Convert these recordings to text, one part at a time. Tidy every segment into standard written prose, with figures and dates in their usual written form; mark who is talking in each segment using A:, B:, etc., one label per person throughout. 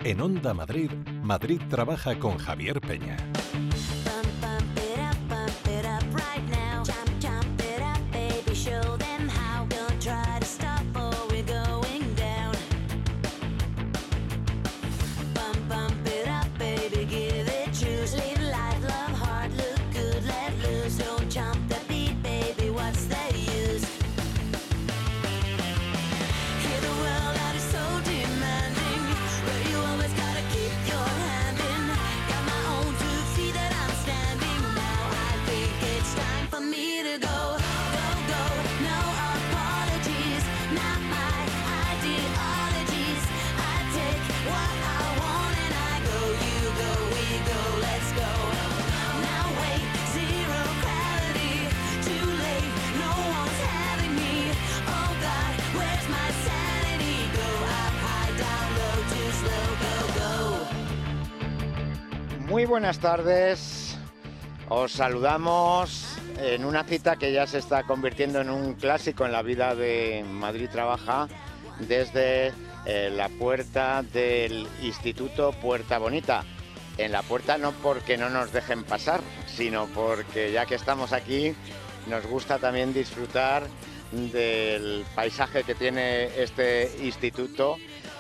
A: En Onda Madrid, Madrid trabaja con Javier Peña.
B: Muy buenas tardes, os saludamos en una cita que ya se está convirtiendo en un clásico en la vida de Madrid Trabaja desde la puerta del Instituto Puerta Bonita. En la puerta no porque no nos dejen pasar, sino porque ya que estamos aquí nos gusta también disfrutar del paisaje que tiene este instituto.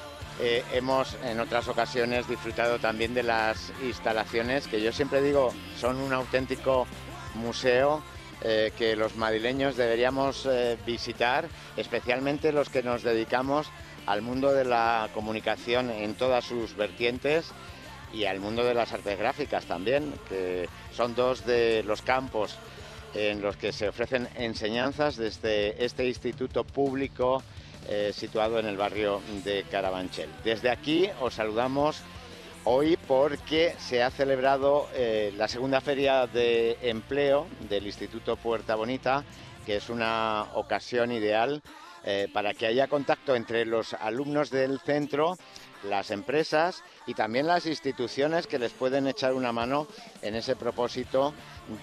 B: Hemos en otras ocasiones disfrutado también de las instalaciones que yo siempre digo son un auténtico museo que los madrileños deberíamos visitar, especialmente los que nos dedicamos al mundo de la comunicación en todas sus vertientes y al mundo de las artes gráficas también, que son dos de los campos en los que se ofrecen enseñanzas desde este instituto público situado en el barrio de Carabanchel. Desde aquí os saludamos hoy porque se ha celebrado la segunda feria de empleo del Instituto Puerta Bonita, que es una ocasión ideal para que haya contacto entre los alumnos del centro, las empresas y también las instituciones que les pueden echar una mano en ese propósito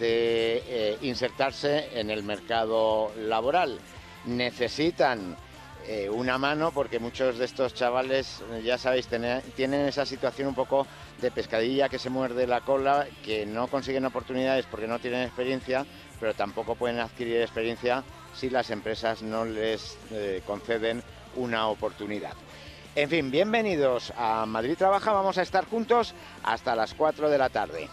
B: de insertarse en el mercado laboral. Necesitan una mano porque muchos de estos chavales, ya sabéis, tienen esa situación un poco de pescadilla que se muerde la cola, que no consiguen oportunidades porque no tienen experiencia, pero tampoco pueden adquirir experiencia si las empresas no les conceden una oportunidad. En fin, bienvenidos a Madrid Trabaja, vamos a estar juntos hasta las 4 de la tarde.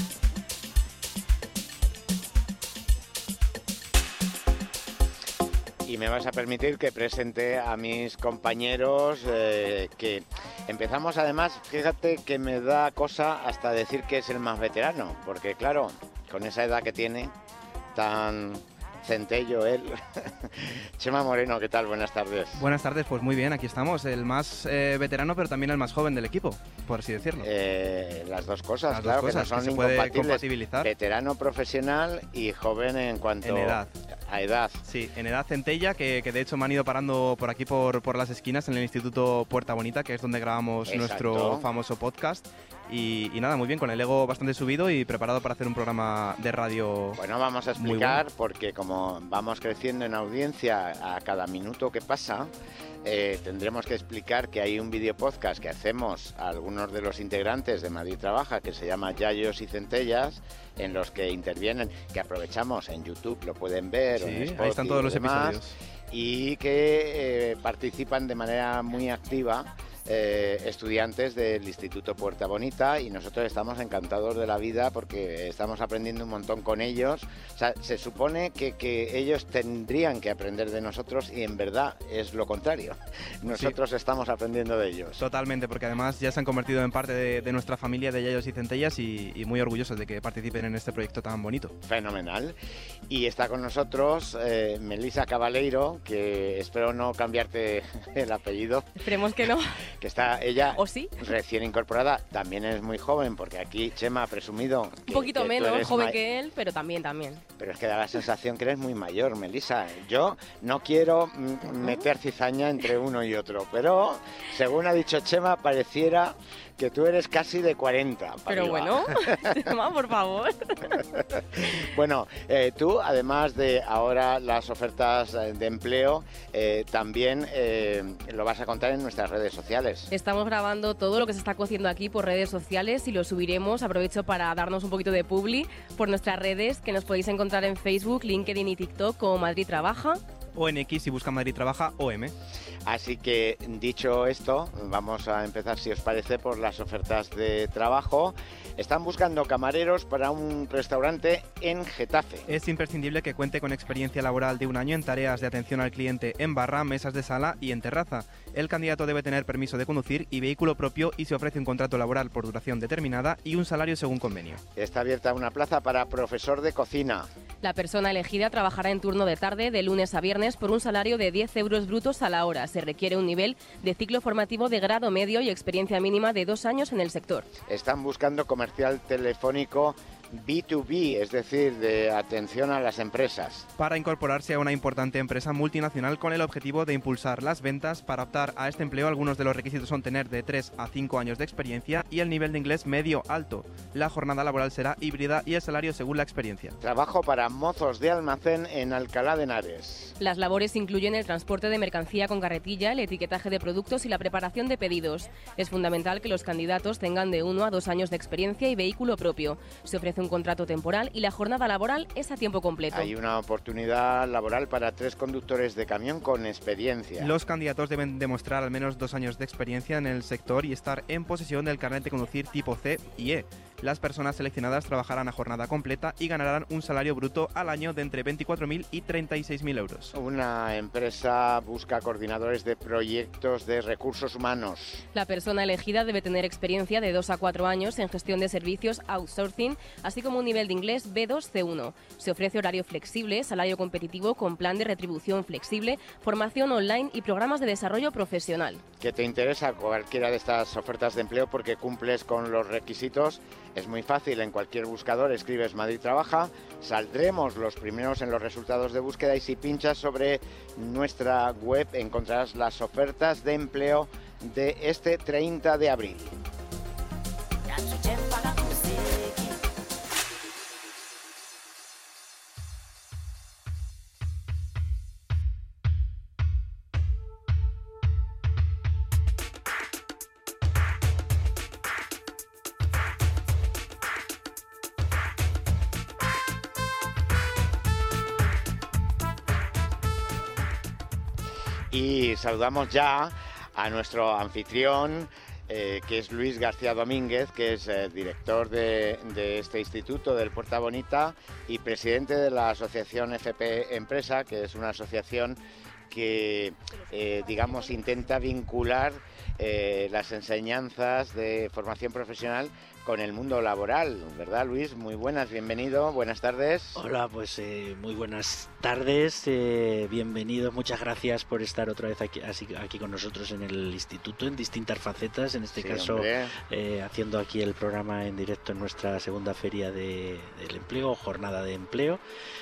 B: Y me vas a permitir que presente a mis compañeros, que empezamos además, fíjate que me da cosa hasta decir que es el más veterano, porque claro, con esa edad que tiene, tan centello él. Chema Moreno, ¿qué tal? Buenas tardes.
C: Buenas tardes, pues muy bien, aquí estamos, el más veterano pero también el más joven del equipo, por así decirlo.
B: Las dos cosas,
C: las
B: claro,
C: dos cosas,
B: que no son
C: que se puede
B: incompatibles.
C: compatibilizar.
B: Veterano profesional y joven en cuanto
C: en edad.
B: A edad.
C: Sí, en edad centella, que de hecho me han ido parando por aquí por las esquinas en el Instituto Puerta Bonita, que es donde grabamos nuestro famoso podcast. Y nada, muy bien, con el ego bastante subido y preparado para hacer un programa de radio.
B: Bueno, vamos a explicar, porque como vamos creciendo en audiencia a cada minuto que pasa, tendremos que explicar que hay un video podcast que hacemos a algunos de los integrantes de Madrid Trabaja, que se llama Yayos y Centellas, en los que intervienen, que aprovechamos en YouTube, lo pueden ver,
C: sí,
B: o en Spotify,
C: ahí están todos los episodios.
B: Y que participan de manera muy activa estudiantes del Instituto Puerta Bonita, y nosotros estamos encantados de la vida porque estamos aprendiendo un montón con ellos. O sea, se supone que ellos tendrían que aprender de nosotros y en verdad es lo contrario. Nosotros estamos aprendiendo de ellos.
C: Totalmente, porque además ya se han convertido en parte de nuestra familia de Yayos y Centellas y muy orgullosos de que participen en este proyecto tan bonito.
B: Fenomenal. Y está con nosotros Melisa Cabaleiro, que espero no cambiarte el apellido.
D: Esperemos que no.
B: Que está ella
D: ¿O sí?
B: recién incorporada, también es muy joven, porque aquí Chema ha presumido
D: un poquito
B: que
D: menos joven que él, pero también.
B: Pero es que da la sensación que eres muy mayor, Melisa. Yo no quiero meter cizaña entre uno y otro, pero según ha dicho Chema, pareciera que tú eres casi de 40.
D: Pero
B: arriba.
D: bueno, Gemma, por favor.
B: Bueno, tú, además de ahora las ofertas de empleo, también lo vas a contar en nuestras redes sociales.
D: Estamos grabando todo lo que se está cociendo aquí por redes sociales y lo subiremos. Aprovecho para darnos un poquito de publi por nuestras redes, que nos podéis encontrar en Facebook, LinkedIn y TikTok como Madrid Trabaja.
C: O en X si buscan Madrid Trabaja OM.
B: Así que, dicho esto, vamos a empezar, si os parece, por las ofertas de trabajo. Están buscando camareros para un restaurante en Getafe.
C: Es imprescindible que cuente con experiencia laboral de 1 año en tareas de atención al cliente en barra, mesas de sala y en terraza. El candidato debe tener permiso de conducir y vehículo propio y se ofrece un contrato laboral por duración determinada y un salario según convenio.
B: Está abierta una plaza para profesor de cocina.
D: La persona elegida trabajará en turno de tarde de lunes a viernes por un salario de 10 euros brutos a la hora. Se requiere un nivel de ciclo formativo de grado medio y experiencia mínima de 2 años en el sector.
B: Están buscando comercial telefónico B2B, es decir, de atención a las empresas.
C: Para incorporarse a una importante empresa multinacional con el objetivo de impulsar las ventas. Para optar a este empleo, algunos de los requisitos son tener de 3 a 5 años de experiencia y el nivel de inglés medio alto. La jornada laboral será híbrida y el salario según la experiencia.
B: Trabajo para mozos de almacén en Alcalá de Henares.
D: Las labores incluyen el transporte de mercancía con carretilla, el etiquetaje de productos y la preparación de pedidos. Es fundamental que los candidatos tengan de 1 a 2 años de experiencia y vehículo propio. Se ofrece un contrato temporal y la jornada laboral es a tiempo completo.
B: Hay una oportunidad laboral para 3 conductores de camión con experiencia.
C: Los candidatos deben demostrar al menos 2 años de experiencia en el sector y estar en posesión del carnet de conducir tipo C y E. Las personas seleccionadas trabajarán a jornada completa y ganarán un salario bruto al año de entre 24.000 y 36.000 euros.
B: Una empresa busca coordinadores de proyectos de recursos humanos.
D: La persona elegida debe tener experiencia de 2 a 4 años en gestión de servicios outsourcing, así como un nivel de inglés B2-C1. Se ofrece horario flexible, salario competitivo con plan de retribución flexible, formación online y programas de desarrollo profesional.
B: ¿Que te interesa cualquiera de estas ofertas de empleo porque cumples con los requisitos? Es muy fácil, en cualquier buscador escribes Madrid Trabaja, saldremos los primeros en los resultados de búsqueda y si pinchas sobre nuestra web encontrarás las ofertas de empleo de este 30 de abril. Y saludamos ya a nuestro anfitrión, que es Luis García Domínguez, que es director de este instituto del Puerta Bonita y presidente de la asociación FP Empresa, que es una asociación que, digamos, intenta vincular las enseñanzas de formación profesional con el mundo laboral, ¿verdad, Luis? Muy buenas, bienvenido, buenas tardes.
E: Hola, pues muy buenas tardes, bienvenidos, muchas gracias por estar otra vez aquí con nosotros en el instituto, en distintas facetas, en este caso haciendo aquí el programa en directo en nuestra segunda feria del empleo, jornada de empleo.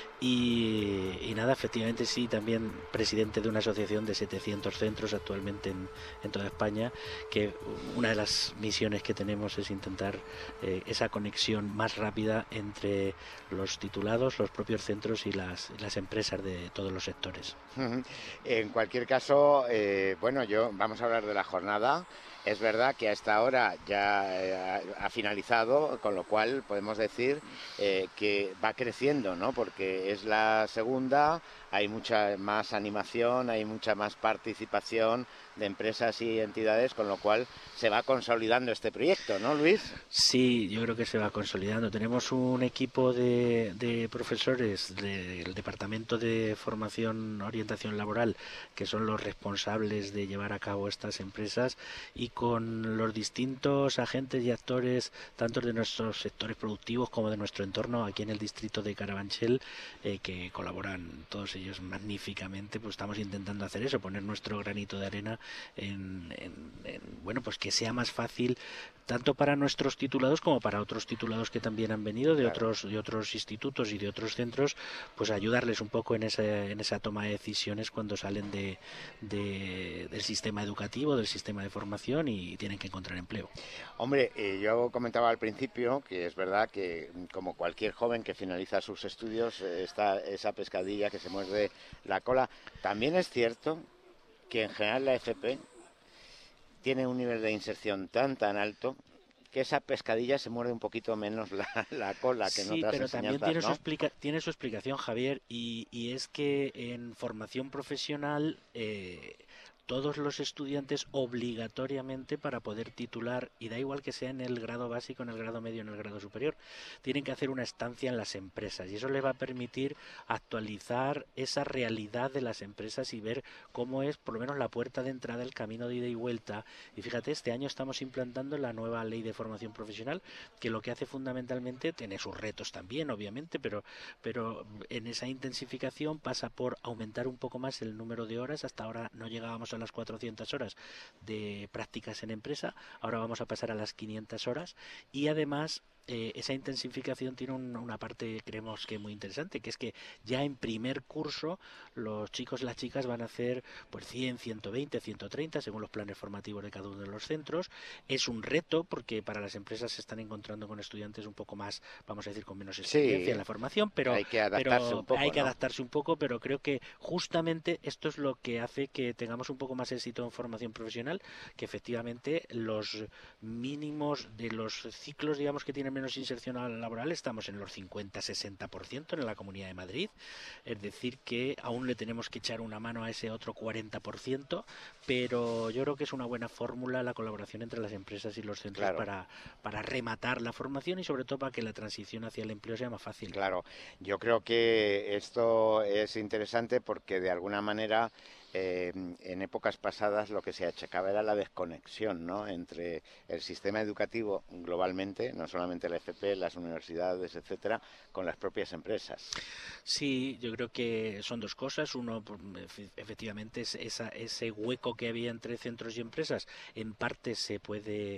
E: Y nada, efectivamente sí, también presidente de una asociación de 700 centros actualmente en toda España, que una de las misiones que tenemos es intentar esa conexión más rápida entre los titulados, los propios centros y las empresas de todos los sectores.
B: En cualquier caso, vamos a hablar de la jornada. Es verdad que a esta hora ya ha finalizado, con lo cual podemos decir que va creciendo, ¿no? Porque es la segunda, hay mucha más animación, hay mucha más participación de empresas y entidades, con lo cual se va consolidando este proyecto, ¿no, Luis?
E: Sí, yo creo que se va consolidando. Tenemos un equipo de profesores del Departamento de Formación, Orientación Laboral, que son los responsables de llevar a cabo estas empresas, y con los distintos agentes y actores, tanto de nuestros sectores productivos como de nuestro entorno aquí en el distrito de Carabanchel, que colaboran todos ellos magníficamente. Pues estamos intentando hacer eso, poner nuestro granito de arena en bueno, pues que sea más fácil tanto para nuestros titulados como para otros titulados que también han venido de otros institutos y de otros centros, pues ayudarles un poco en esa toma de decisiones cuando salen del sistema educativo, del sistema de formación y tienen que encontrar empleo.
B: Hombre, yo comentaba al principio que es verdad que como cualquier joven que finaliza sus estudios está esa pescadilla que se muerde la cola. También es cierto que en general la FP tiene un nivel de inserción tan alto que esa pescadilla se muerde un poquito menos la cola que en otras enseñanzas,
E: pero también
B: ¿no?
E: tiene su explicación, Javier, y es que en formación profesional todos los estudiantes obligatoriamente, para poder titular, y da igual que sea en el grado básico, en el grado medio, en el grado superior, tienen que hacer una estancia en las empresas, y eso les va a permitir actualizar esa realidad de las empresas y ver cómo es por lo menos la puerta de entrada, el camino de ida y vuelta. Y fíjate, este año estamos implantando la nueva ley de formación profesional, que lo que hace fundamentalmente, tiene sus retos también obviamente, pero en esa intensificación pasa por aumentar un poco más el número de horas. Hasta ahora no llegábamos a las 400 horas de prácticas en empresa, ahora vamos a pasar a las 500 horas, y además esa intensificación tiene una parte, creemos que muy interesante, que es que ya en primer curso los chicos y las chicas van a hacer pues 100, 120, 130 según los planes formativos de cada uno de los centros. Es un reto porque para las empresas se están encontrando con estudiantes un poco más, vamos a decir, con menos experiencia en la formación, pero
B: hay que adaptarse
E: un poco, pero creo que justamente esto es lo que hace que tengamos un poco más éxito en formación profesional, que efectivamente los mínimos de los ciclos, digamos, que tienen menos inserción laboral, estamos en los 50-60% en la Comunidad de Madrid, es decir que aún le tenemos que echar una mano a ese otro 40%, pero yo creo que es una buena fórmula la colaboración entre las empresas y los centros para rematar la formación y sobre todo para que la transición hacia el empleo sea más fácil.
B: Claro, yo creo que esto es interesante porque de alguna manera en épocas pasadas lo que se achacaba era la desconexión, ¿no?, entre el sistema educativo globalmente, no solamente la FP, las universidades, etcétera, con las propias empresas.
E: Sí, yo creo que son dos cosas. Uno, efectivamente, es ese hueco que había entre centros y empresas. En parte se puede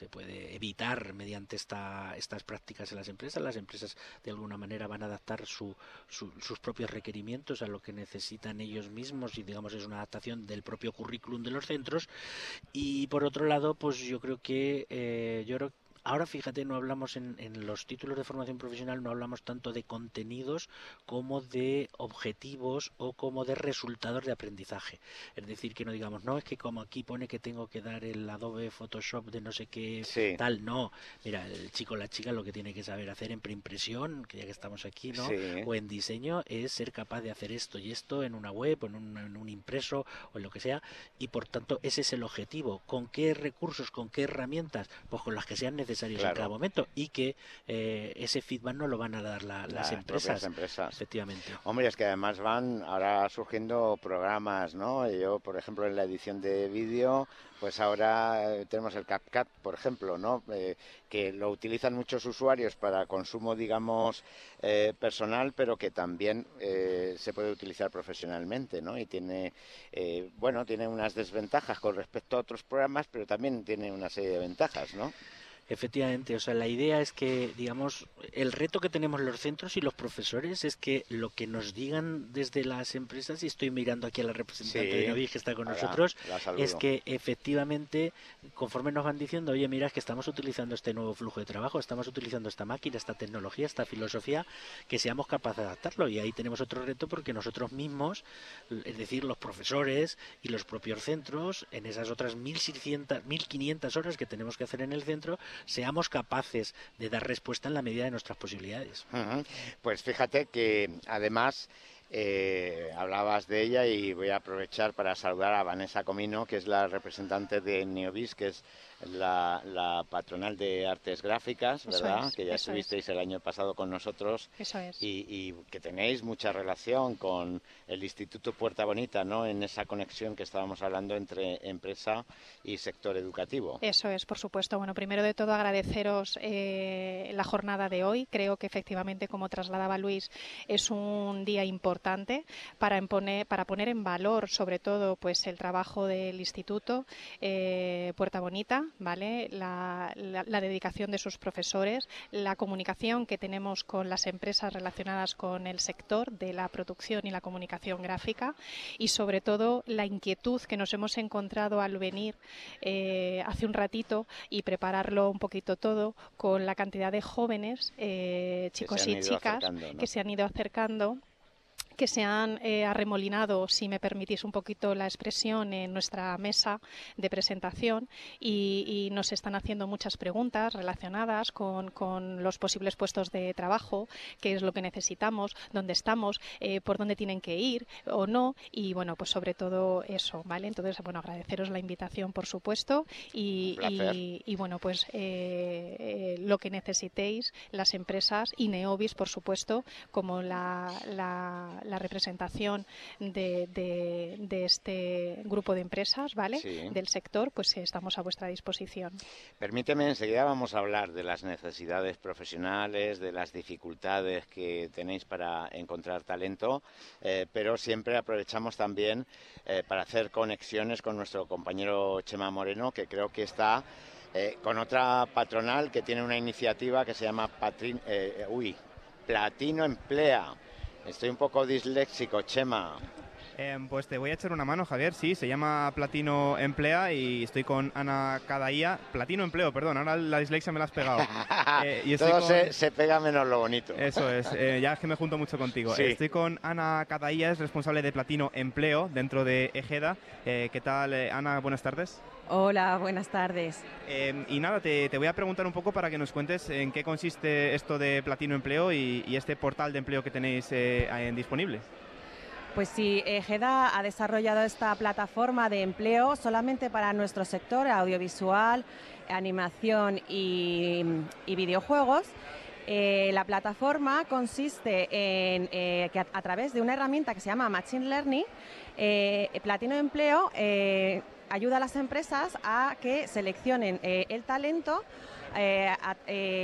E: evitar mediante estas prácticas en las empresas. Las empresas de alguna manera van a adaptar sus propios requerimientos a lo que necesitan ellos mismos y, digamos, es una adaptación del propio currículum de los centros. Y por otro lado, pues yo creo que ahora, fíjate, no hablamos en los títulos de formación profesional, no hablamos tanto de contenidos como de objetivos o como de resultados de aprendizaje. Es decir, que no digamos, no, es que como aquí pone que tengo que dar el Adobe Photoshop de no sé qué tal, no. Mira, el chico o la chica lo que tiene que saber hacer en preimpresión, que ya que estamos aquí, ¿no? O en diseño, es ser capaz de hacer esto y esto en una web o en un impreso o en lo que sea, y por tanto ese es el objetivo. ¿Con qué recursos, con qué herramientas? Pues con las que sean necesarias en cada momento, y que ese feedback no lo van a dar las empresas. Efectivamente.
B: Hombre, es que además van ahora surgiendo programas, ¿no? Yo, por ejemplo, en la edición de vídeo, pues ahora tenemos el CapCut, por ejemplo, ¿no? Que lo utilizan muchos usuarios para consumo, digamos, personal, pero que también se puede utilizar profesionalmente, ¿no? Y tiene unas desventajas con respecto a otros programas, pero también tiene una serie de ventajas, ¿no?
E: Efectivamente, o sea, la idea es que, digamos, el reto que tenemos los centros y los profesores es que lo que nos digan desde las empresas, y estoy mirando aquí a la representante de Novi que está con nosotros, es que efectivamente, conforme nos van diciendo, oye, mira, es que estamos utilizando este nuevo flujo de trabajo, estamos utilizando esta máquina, esta tecnología, esta filosofía, que seamos capaces de adaptarlo. Y ahí tenemos otro reto, porque nosotros mismos, es decir, los profesores y los propios centros, en esas otras 1.500 horas que tenemos que hacer en el centro, seamos capaces de dar respuesta en la medida de nuestras posibilidades.
B: Pues fíjate que además hablabas de ella, y voy a aprovechar para saludar a Vanessa Comino, que es la representante de Neovis, que es la patronal de artes gráficas, ¿verdad? Que ya estuvisteis el año pasado con nosotros.
F: Eso es.
B: Y que tenéis mucha relación con el Instituto Puerta Bonita, ¿no? En esa conexión que estábamos hablando entre empresa y sector educativo.
F: Eso es, por supuesto. Bueno, primero de todo agradeceros la jornada de hoy. Creo que efectivamente, como trasladaba Luis, es un día importante importante para poner en valor, sobre todo, pues el trabajo del Instituto Puerta Bonita, ¿vale? La dedicación de sus profesores, la comunicación que tenemos con las empresas relacionadas con el sector de la producción y la comunicación gráfica, y sobre todo la inquietud que nos hemos encontrado al venir hace un ratito y prepararlo un poquito todo con la cantidad de jóvenes, chicos y chicas, ¿no?, que se han ido acercando, que se han arremolinado, si me permitís un poquito la expresión, en nuestra mesa de presentación y nos están haciendo muchas preguntas relacionadas con los posibles puestos de trabajo, qué es lo que necesitamos, dónde estamos, por dónde tienen que ir o no, y bueno, pues sobre todo eso, ¿vale? Entonces, bueno, agradeceros la invitación, por supuesto, y bueno, pues lo que necesitéis, las empresas y Neobis, por supuesto, como la representación de este grupo de empresas, ¿vale? Sí. Del sector, pues estamos a vuestra disposición.
B: Permíteme, enseguida vamos a hablar de las necesidades profesionales, de las dificultades que tenéis para encontrar talento, pero siempre aprovechamos también para hacer conexiones con nuestro compañero Chema Moreno, que creo que está con otra patronal que tiene una iniciativa que se llama Platino Emplea. Estoy un poco disléxico, Chema.
C: Pues te voy a echar una mano, Javier. Sí, se llama Platino Emplea y estoy con Ana Cadaía. Platino Empleo, perdón, ahora la dislexia me la has pegado.
B: Todo se pega menos lo bonito.
C: Eso es, ya es que me junto mucho contigo. Sí. Estoy con Ana Cadaía, es responsable de Platino Empleo dentro de Egeda. ¿Qué tal, Ana? Buenas tardes.
G: Hola, buenas tardes.
C: Y nada, te voy a preguntar un poco para que nos cuentes en qué consiste esto de Platino Empleo y este portal de empleo que tenéis disponible.
G: Pues sí, Egeda ha desarrollado esta plataforma de empleo solamente para nuestro sector audiovisual, animación y videojuegos. La plataforma consiste en que a través de una herramienta que se llama Machine Learning, Platino Empleo ayuda a las empresas a que seleccionen el talento a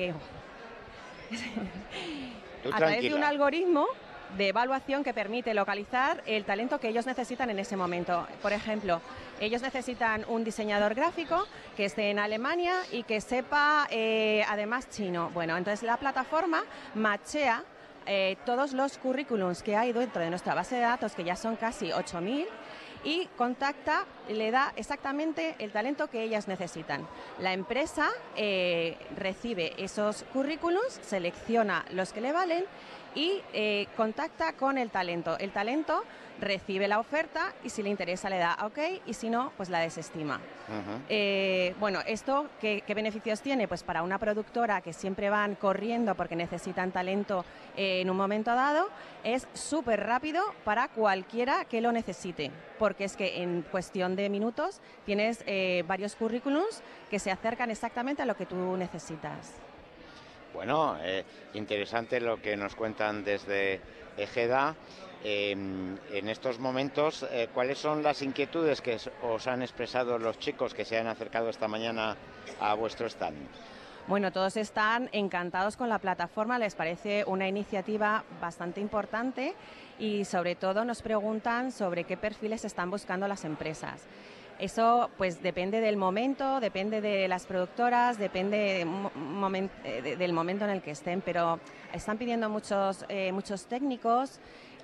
G: través de un algoritmo de evaluación que permite localizar el talento que ellos necesitan en ese momento. Por ejemplo, ellos necesitan un diseñador gráfico que esté en Alemania y que sepa además chino. Bueno, entonces la plataforma machea todos los currículums que hay dentro de nuestra base de datos, que ya son casi 8.000, y contacta, le da exactamente el talento que ellas necesitan. La empresa recibe esos currículums, selecciona los que le valen y contacta con el talento. El talento recibe la oferta y si le interesa le da OK y si no, pues la desestima. Bueno, ¿esto qué beneficios tiene? Pues para una productora que siempre van corriendo porque necesitan talento en un momento dado, es súper rápido para cualquiera que lo necesite, porque es que en cuestión de minutos tienes varios currículums que se acercan exactamente a lo que tú necesitas.
B: Bueno, interesante lo que nos cuentan desde Egeda. En estos momentos, ¿cuáles son las inquietudes que os han expresado los chicos que se han acercado esta mañana a vuestro stand?
G: Bueno, todos están encantados con la plataforma, les parece una iniciativa bastante importante y sobre todo nos preguntan sobre qué perfiles están buscando las empresas. Eso pues depende del momento, depende de las productoras, depende del momento en el que estén, pero están pidiendo muchos técnicos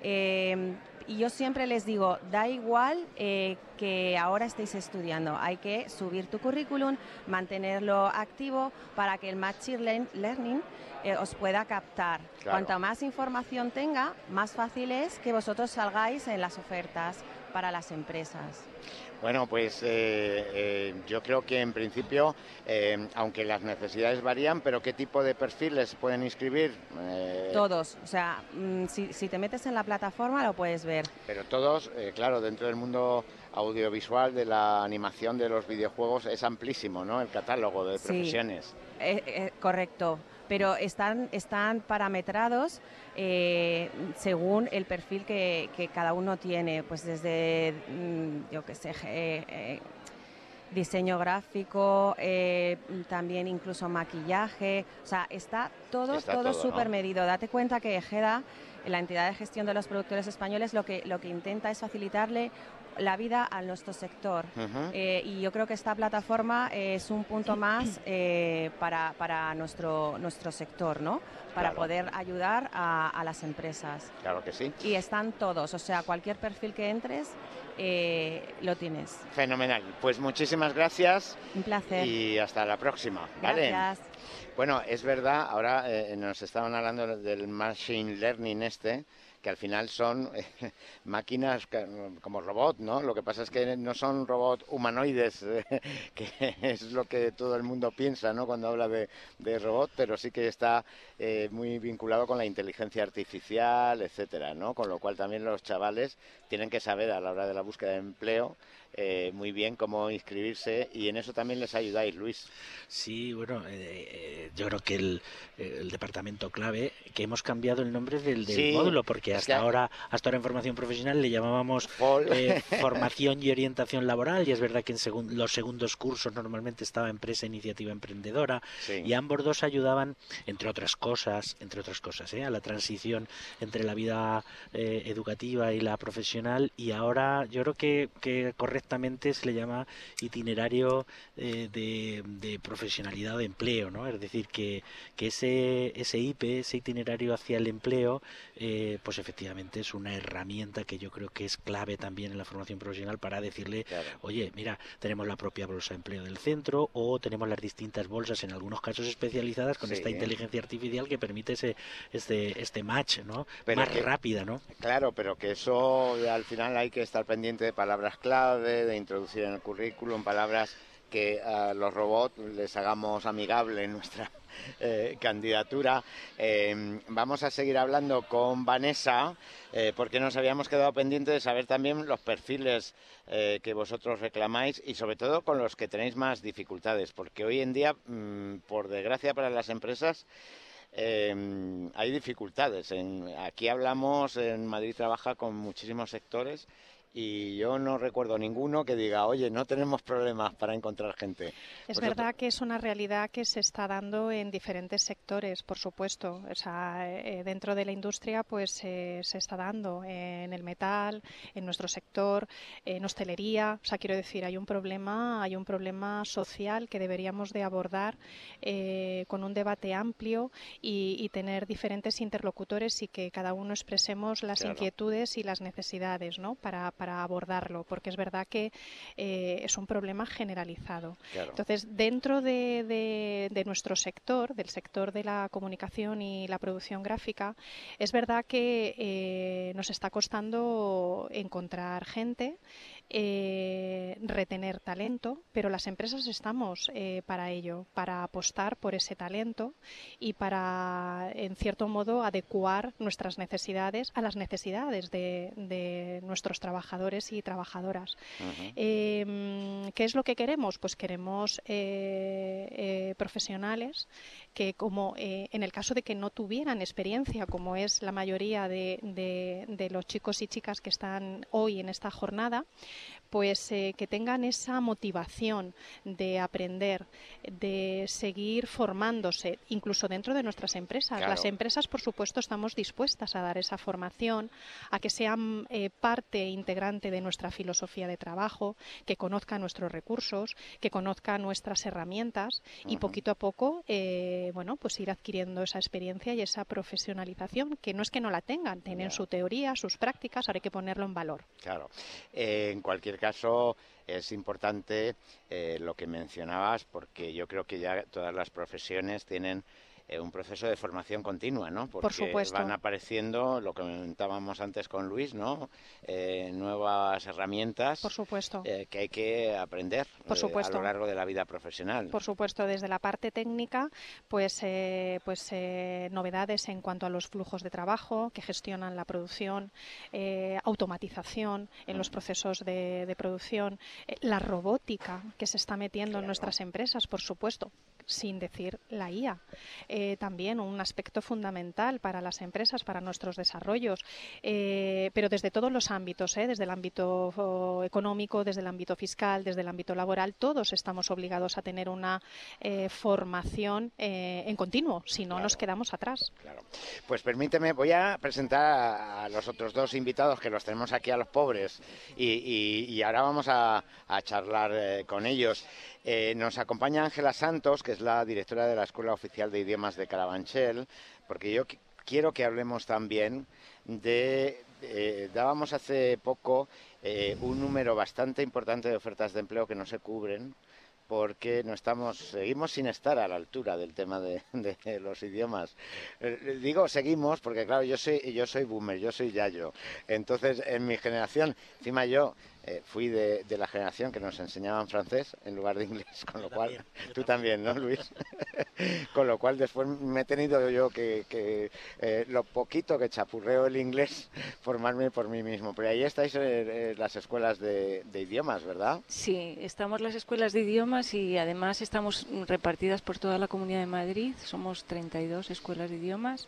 G: y yo siempre les digo, da igual que ahora estéis estudiando, hay que subir tu currículum, mantenerlo activo para que el Machine Learning os pueda captar. Claro. Cuanta más información tenga, más fácil es que vosotros salgáis en las ofertas para las empresas.
B: Bueno, pues yo creo que en principio, aunque las necesidades varían, pero ¿qué tipo de perfiles pueden inscribir?
G: Todos, o sea, si te metes en la plataforma lo puedes ver.
B: Pero todos, claro, dentro del mundo audiovisual, de la animación, de los videojuegos, es amplísimo, ¿no? El catálogo de profesiones.
G: Correcto. Pero están parametrados según el perfil que cada uno tiene, pues desde, yo qué sé, diseño gráfico, también incluso maquillaje, o sea, está todo súper medido. Date cuenta que EGEDA, la entidad de gestión de los productores españoles, lo que intenta es facilitarle la vida a nuestro sector. Y yo creo que esta plataforma es un punto más para nuestro sector, ¿no? Para poder ayudar a las empresas.
B: Claro que sí.
G: Y están todos, o sea, cualquier perfil que entres, lo tienes.
B: Fenomenal. Pues muchísimas gracias.
G: Un placer.
B: Y hasta la próxima. ¿Vale?
G: Gracias.
B: Bueno, es verdad, ahora nos estaban hablando del machine learning que al final son máquinas como robots, ¿no? Lo que pasa es que no son robots humanoides, que es lo que todo el mundo piensa, ¿no? Cuando habla de robot, pero sí que está muy vinculado con la inteligencia artificial, etcétera, ¿no? Con lo cual también los chavales tienen que saber a la hora de la búsqueda de empleo muy bien cómo inscribirse, y en eso también les ayudáis, Luis.
E: Sí, bueno, yo creo que el departamento clave, que hemos cambiado el nombre del módulo, porque hasta ahora en formación profesional le llamábamos formación y orientación laboral, y es verdad que en los segundos cursos normalmente estaba empresa, iniciativa emprendedora, y ambos dos ayudaban, entre otras cosas, a la transición entre la vida educativa y la profesional, y ahora yo creo que correctamente se le llama itinerario de profesionalidad o de empleo, ¿no? Es decir, que ese IPE, ese itinerario hacia el empleo, pues efectivamente es una herramienta que yo creo que es clave también en la formación profesional para decirle, oye, mira, tenemos la propia bolsa de empleo del centro, o tenemos las distintas bolsas, en algunos casos especializadas, con esta inteligencia artificial que permite este match, ¿no? Más rápida, ¿no?
B: Claro, pero que eso al final hay que estar pendiente de palabras clave, de introducir en el currículum palabras que a los robots les hagamos amigable en nuestra candidatura. Vamos a seguir hablando con Vanessa, porque nos habíamos quedado pendientes de saber también los perfiles que vosotros reclamáis, y sobre todo con los que tenéis más dificultades, porque hoy en día, por desgracia para las empresas, hay dificultades. Aquí hablamos, en Madrid Trabaja, con muchísimos sectores, y yo no recuerdo ninguno que diga, oye, no tenemos problemas para encontrar gente.
F: Es verdad que es una realidad que se está dando en diferentes sectores, por supuesto. O sea, dentro de la industria pues se está dando en el metal, en nuestro sector, en hostelería. O sea, quiero decir, hay un problema social que deberíamos de abordar con un debate amplio y tener diferentes interlocutores, y que cada uno expresemos las inquietudes y las necesidades, ¿no? para abordarlo, porque es verdad que es un problema generalizado. Entonces, dentro de nuestro sector, del sector de la comunicación y la producción gráfica, es verdad que nos está costando encontrar gente, retener talento, pero las empresas estamos para ello, para apostar por ese talento y para, en cierto modo, adecuar nuestras necesidades a las necesidades de nuestros trabajadores y trabajadoras. ¿Qué es lo que queremos? Pues queremos profesionales que, como en el caso de que no tuvieran experiencia, como es la mayoría de los chicos y chicas que están hoy en esta jornada, pues que tengan esa motivación de aprender, de seguir formándose, incluso dentro de nuestras empresas. Las empresas, por supuesto, estamos dispuestas a dar esa formación, a que sean parte integrante de nuestra filosofía de trabajo, que conozcan nuestros recursos, que conozcan nuestras herramientas, y poquito a poco, bueno, pues ir adquiriendo esa experiencia y esa profesionalización, que no es que no la tengan, tienen su teoría, sus prácticas, ahora hay que ponerlo en valor.
B: Claro. En cualquier caso, es importante lo que mencionabas, porque yo creo que ya todas las profesiones tienen un proceso de formación continua, ¿no? Porque
F: por supuesto,
B: van apareciendo, lo que comentábamos antes con Luis, ¿no? Nuevas herramientas,
F: por supuesto,
B: que hay que aprender
F: por supuesto,
B: a lo largo de la vida profesional.
F: Por supuesto, desde la parte técnica, pues novedades en cuanto a los flujos de trabajo que gestionan la producción, automatización en los procesos de producción, la robótica que se está metiendo en nuestras empresas, por supuesto, sin decir la IA. también un aspecto fundamental para las empresas, para nuestros desarrollos, pero desde todos los ámbitos, desde el ámbito económico, desde el ámbito fiscal, desde el ámbito laboral, todos estamos obligados a tener una formación en continuo, si no nos quedamos atrás.
B: Claro. Pues permíteme, voy a presentar a los otros dos invitados que los tenemos aquí a los pobres y ahora vamos a charlar con ellos. Nos acompaña Ángela Santos, que es la directora de la Escuela Oficial de Idiomas de Carabanchel, porque yo quiero que hablemos también de... dábamos hace poco un número bastante importante de ofertas de empleo que no se cubren porque seguimos sin estar a la altura del tema de los idiomas. Digo seguimos porque claro, yo soy boomer, yo soy yayo. Entonces, en mi generación, encima yo fui de la generación que nos enseñaban francés en lugar de inglés, con lo cual, tú también, ¿no, Luis? Con lo cual después me he tenido yo que lo poquito que chapurreo el inglés, formarme por mí mismo. Pero ahí estáis las escuelas de idiomas, ¿verdad?
H: Sí, estamos las escuelas de idiomas y además estamos repartidas por toda la Comunidad de Madrid. Somos 32 escuelas de idiomas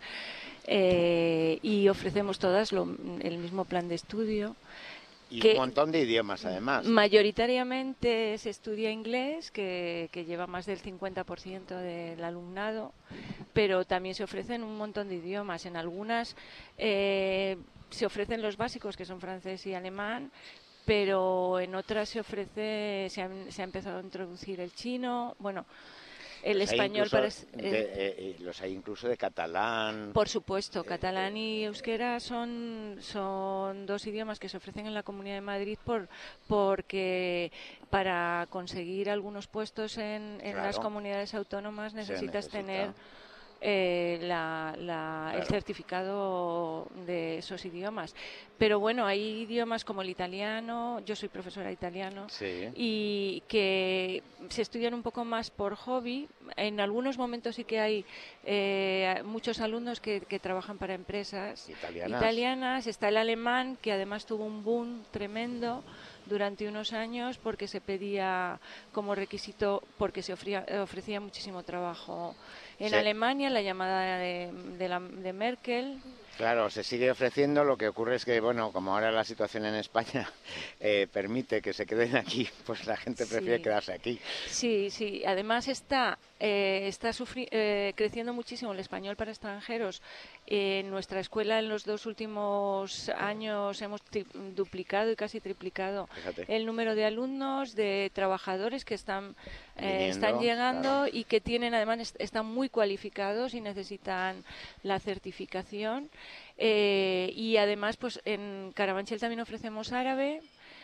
H: y ofrecemos todas el mismo plan de estudio.
B: Y un montón de idiomas, además.
H: Mayoritariamente se estudia inglés, que lleva más del 50% del alumnado, pero también se ofrecen un montón de idiomas. En algunas se ofrecen los básicos, que son francés y alemán, pero en otras se ha empezado a introducir el chino, bueno... El español
B: los hay incluso de catalán.
H: Por supuesto, catalán y euskera son dos idiomas que se ofrecen en la Comunidad de Madrid porque para conseguir algunos puestos en las comunidades autónomas necesitas tener el certificado de esos idiomas. Pero bueno, hay idiomas como el italiano, yo soy profesora de italiano, y que se estudian un poco más por hobby. En algunos momentos sí que hay muchos alumnos que trabajan para empresas italianas. Está el alemán, que además tuvo un boom tremendo durante unos años porque se pedía como requisito, porque se ofrecía muchísimo trabajo en Alemania, la llamada de Merkel.
B: Claro, se sigue ofreciendo, lo que ocurre es que, bueno, como ahora la situación en España permite que se queden aquí, pues la gente prefiere quedarse aquí.
H: Sí, además está creciendo muchísimo el español para extranjeros. En nuestra escuela en los 2 últimos años hemos duplicado y casi triplicado el número de alumnos, de trabajadores que están llegando y que además están muy cualificados y necesitan la certificación. Y además, pues en Carabanchel también ofrecemos árabe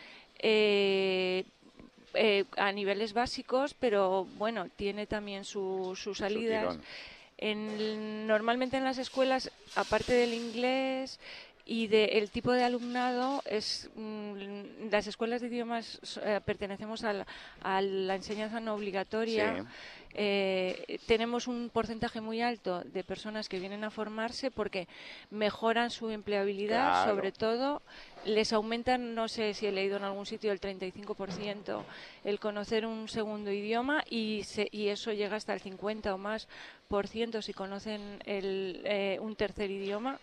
H: a niveles básicos, pero bueno, tiene también sus salidas. Normalmente en las escuelas, aparte del inglés y del tipo de alumnado, las escuelas de idiomas pertenecemos a la enseñanza no obligatoria. Tenemos un porcentaje muy alto de personas que vienen a formarse porque mejoran su empleabilidad, sobre todo les aumentan, no sé si he leído en algún sitio, el 35% el conocer un segundo idioma y eso llega hasta el 50 o más por ciento si conocen un tercer idioma.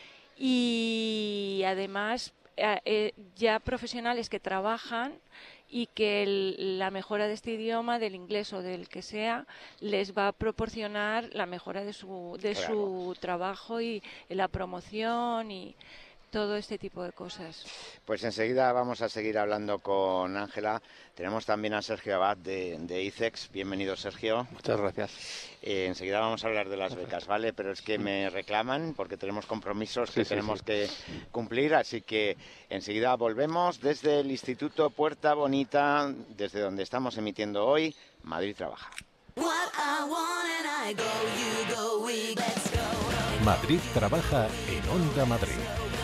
H: Y además ya profesionales que trabajan y que la mejora de este idioma, del inglés o del que sea, les va a proporcionar la mejora de su trabajo y la promoción y todo este tipo de cosas.
B: Pues enseguida vamos a seguir hablando con Ángela. Tenemos también a Sergio Abad de ICEX. Bienvenido, Sergio.
I: Muchas gracias.
B: Enseguida vamos a hablar de las becas, ¿vale? Pero es que me reclaman porque tenemos compromisos que tenemos que cumplir, así que enseguida volvemos desde el Instituto Puerta Bonita, desde donde estamos emitiendo hoy Madrid Trabaja.
A: Madrid Trabaja en Onda Madrid.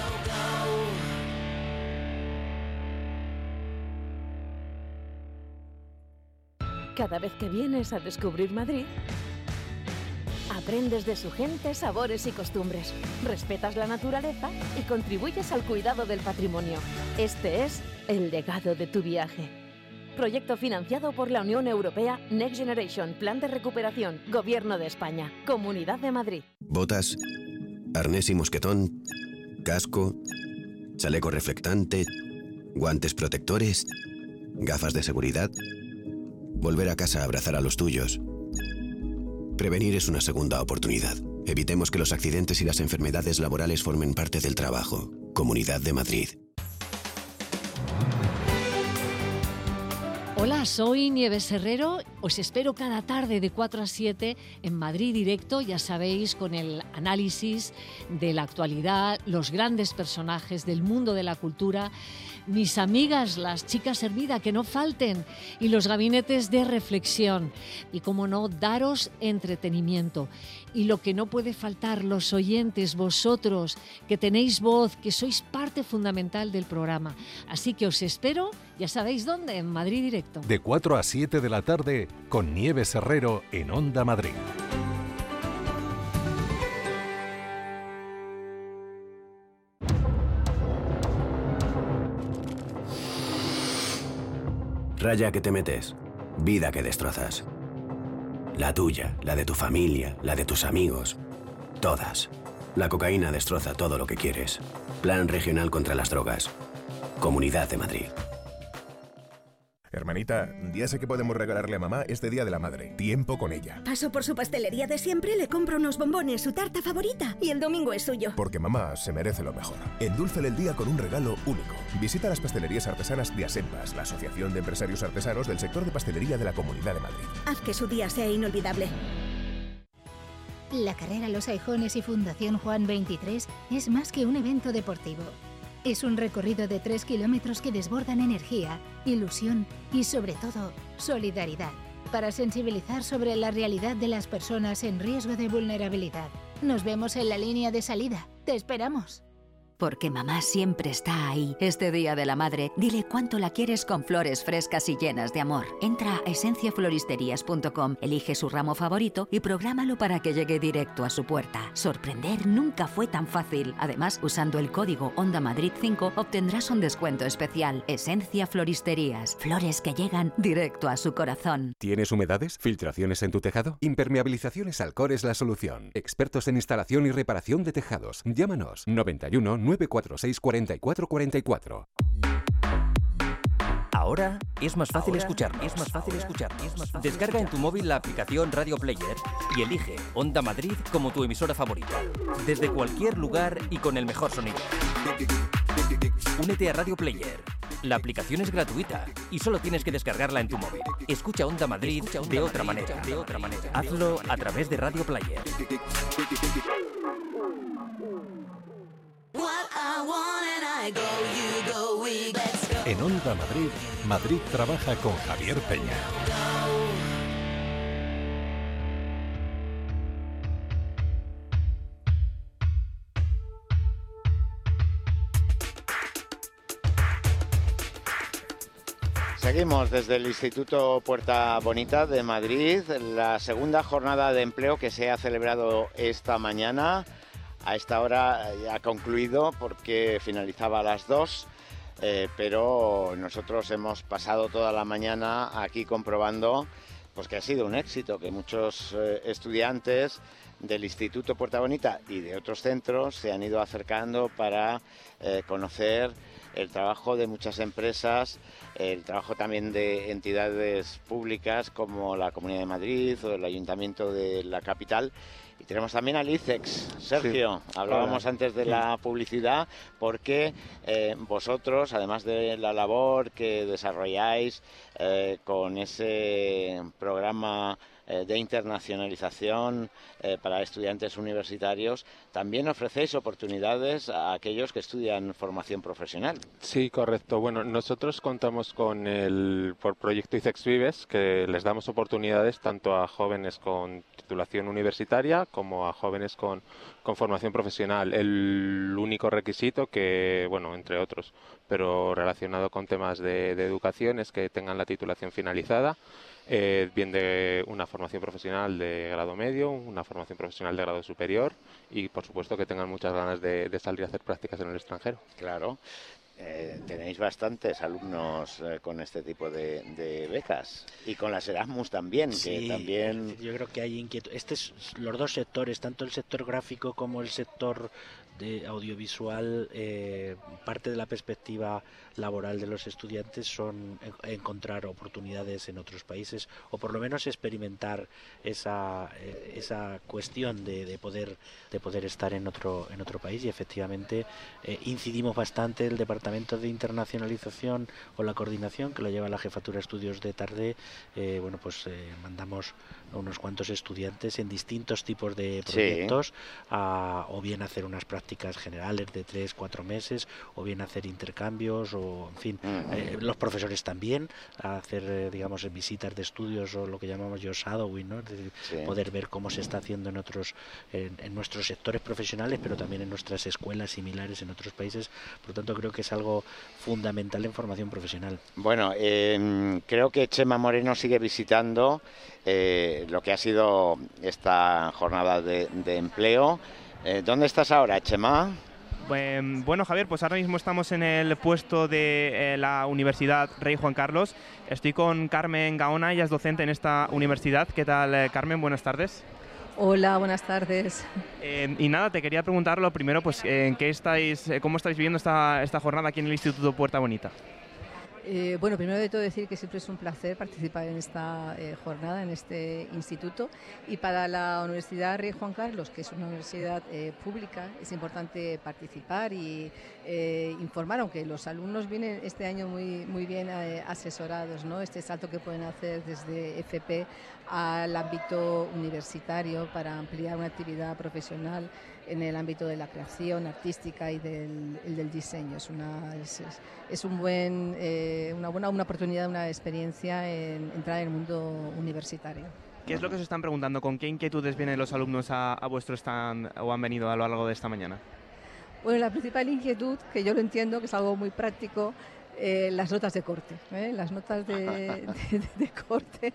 J: Cada vez que vienes a descubrir Madrid, aprendes de su gente, sabores y costumbres, respetas la naturaleza y contribuyes al cuidado del patrimonio. Este es el legado de tu viaje. Proyecto financiado por la Unión Europea Next Generation, Plan de Recuperación, Gobierno de España, Comunidad de Madrid.
I: Botas, arnés y mosquetón, casco, chaleco reflectante, guantes protectores, gafas de seguridad. Volver a casa a abrazar a los tuyos. Prevenir es una segunda oportunidad. Evitemos que los accidentes y las enfermedades laborales formen parte del trabajo. Comunidad de Madrid.
K: Hola, soy Nieves Herrero. Os espero cada tarde de 4 a 7 en Madrid Directo, ya sabéis, con el análisis de la actualidad, los grandes personajes del mundo de la cultura, mis amigas, las chicas Hermida, que no falten, y los gabinetes de reflexión. Y, como no, daros entretenimiento. Y lo que no puede faltar, los oyentes, vosotros, que tenéis voz, que sois parte fundamental del programa. Así que os espero, ya sabéis dónde, en Madrid Directo.
A: De 4 a 7 de la tarde, con Nieves Herrero en Onda Madrid.
I: Raya que te metes, vida que destrozas. La tuya, la de tu familia, la de tus amigos. Todas. La cocaína destroza todo lo que quieres. Plan Regional contra las Drogas. Comunidad de Madrid.
L: Hermanita, ya sé que podemos regalarle a mamá este Día de la Madre. Tiempo con ella.
M: Paso por su pastelería de siempre, le compro unos bombones, su tarta favorita, y el domingo es suyo.
L: Porque mamá se merece lo mejor. Endúlcele el día con un regalo único. Visita las pastelerías artesanas de Asempas, la Asociación de Empresarios Artesanos del sector de pastelería de la Comunidad de Madrid.
M: Haz que su día sea inolvidable.
N: La carrera Los Aijones y Fundación Juan 23 es más que un evento deportivo. Es un recorrido de 3 kilómetros que desbordan energía, ilusión y, sobre todo, solidaridad, para sensibilizar sobre la realidad de las personas en riesgo de vulnerabilidad. Nos vemos en la línea de salida. ¡Te esperamos!
O: Porque mamá siempre está ahí. Este Día de la Madre, dile cuánto la quieres con flores frescas y llenas de amor. Entra a esenciafloristerías.com, elige su ramo favorito y prográmalo para que llegue directo a su puerta. Sorprender nunca fue tan fácil. Además, usando el código Onda Madrid 5 obtendrás un descuento especial. Esencia Floristerías. Flores que llegan directo a su corazón.
P: ¿Tienes humedades? ¿Filtraciones en tu tejado? Impermeabilizaciones Alcor es la solución. Expertos en instalación y reparación de tejados. Llámanos 91 946 4444.
Q: Ahora es más fácil escucharnos. Descarga en tu móvil la aplicación Radio Player y elige Onda Madrid como tu emisora favorita. Desde cualquier lugar y con el mejor sonido. Únete a Radio Player. La aplicación es gratuita y solo tienes que descargarla en tu móvil. Escucha Onda Madrid de otra manera. Hazlo a través de Radio Player.
A: En Onda Madrid, Madrid trabaja con Javier Peña.
B: Seguimos desde el Instituto Puerta Bonita de Madrid, la segunda jornada de empleo que se ha celebrado esta mañana. A esta hora ya ha concluido porque finalizaba a las 2, pero nosotros hemos pasado toda la mañana aquí comprobando pues que ha sido un éxito, que muchos estudiantes del Instituto Puerta Bonita y de otros centros se han ido acercando para conocer el trabajo de muchas empresas, el trabajo también de entidades públicas como la Comunidad de Madrid o el Ayuntamiento de la capital. Y tenemos también al ICEX. Sergio, sí. Hablábamos antes de la publicidad, porque vosotros, además de la labor que desarrolláis con ese programa de internacionalización para estudiantes universitarios, también ofrecéis oportunidades a aquellos que estudian formación profesional.
R: Sí, correcto. Bueno, nosotros contamos con el proyecto ICEX Vives, que les damos oportunidades tanto a jóvenes con titulación universitaria como a jóvenes con formación profesional. El único requisito que, bueno, entre otros, pero relacionado con temas de educación, es que tengan la titulación finalizada, bien de una formación profesional de grado medio, una formación profesional de grado superior y, por supuesto, que tengan muchas ganas de salir a hacer prácticas en el extranjero.
B: Claro. tenéis bastantes alumnos con este tipo de becas y con las Erasmus también,
E: sí,
B: que también...
E: Yo creo que hay inquietud. Los dos sectores, tanto el sector gráfico como el sector de audiovisual, parte de la perspectiva laboral de los estudiantes son encontrar oportunidades en otros países o por lo menos experimentar esa cuestión de poder estar en otro país, y efectivamente incidimos bastante. El Departamento de Internacionalización o la coordinación, que lo lleva la Jefatura de Estudios de Tardé, mandamos a unos cuantos estudiantes en distintos tipos de proyectos, o bien hacer unas prácticas generales de 3-4 meses, o bien hacer intercambios, o en fin, los profesores también, a hacer digamos visitas de estudios, o lo que llamamos yo shadowing, ¿no? Es decir, poder ver cómo se está haciendo en nuestros sectores profesionales, pero también en nuestras escuelas similares en otros países. Por lo tanto, creo que es algo fundamental en formación profesional.
B: Bueno, creo que Chema Moreno sigue visitando lo que ha sido esta jornada de empleo. ¿Dónde estás ahora, Chema?
C: Bueno, Javier, pues ahora mismo estamos en el puesto de la Universidad Rey Juan Carlos. Estoy con Carmen Gaona, ella es docente en esta universidad. ¿Qué tal, Carmen? Buenas tardes.
S: Hola, buenas tardes.
C: Y nada, te quería preguntar lo primero, pues ¿cómo estáis viviendo esta jornada aquí en el Instituto Puerta Bonita?
S: Bueno, primero de todo decir que siempre es un placer participar en esta jornada, en este instituto, y para la Universidad Rey Juan Carlos, que es una universidad pública, es importante participar y informar, aunque los alumnos vienen este año muy bien asesorados, ¿no? Este salto que pueden hacer desde FP al ámbito universitario para ampliar una actividad profesional en el ámbito de la creación artística y del diseño. Es una oportunidad, una experiencia en entrar en el mundo universitario.
C: ¿Qué es lo que se están preguntando? ¿Con qué inquietudes vienen los alumnos a vuestro stand o han venido a lo largo de esta mañana?
S: Bueno, la principal inquietud, que yo lo entiendo, que es algo muy práctico, las notas de corte, las notas de corte,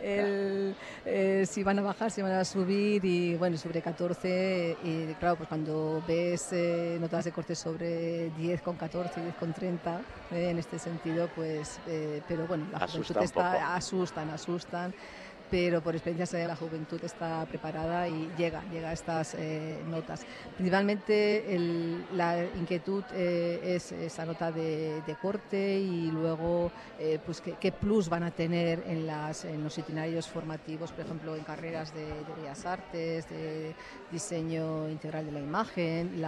S: si van a bajar, si van a subir, y bueno, sobre 14, y claro, pues cuando ves notas de corte sobre 10,14, 10,30, en este sentido, pues, pero bueno, la juventud asustan, pero por experiencia la juventud está preparada y llega a estas notas. Principalmente la inquietud es esa nota de corte, y luego pues qué plus van a tener en los itinerarios formativos, por ejemplo en carreras de Bellas Artes, de diseño integral de la imagen,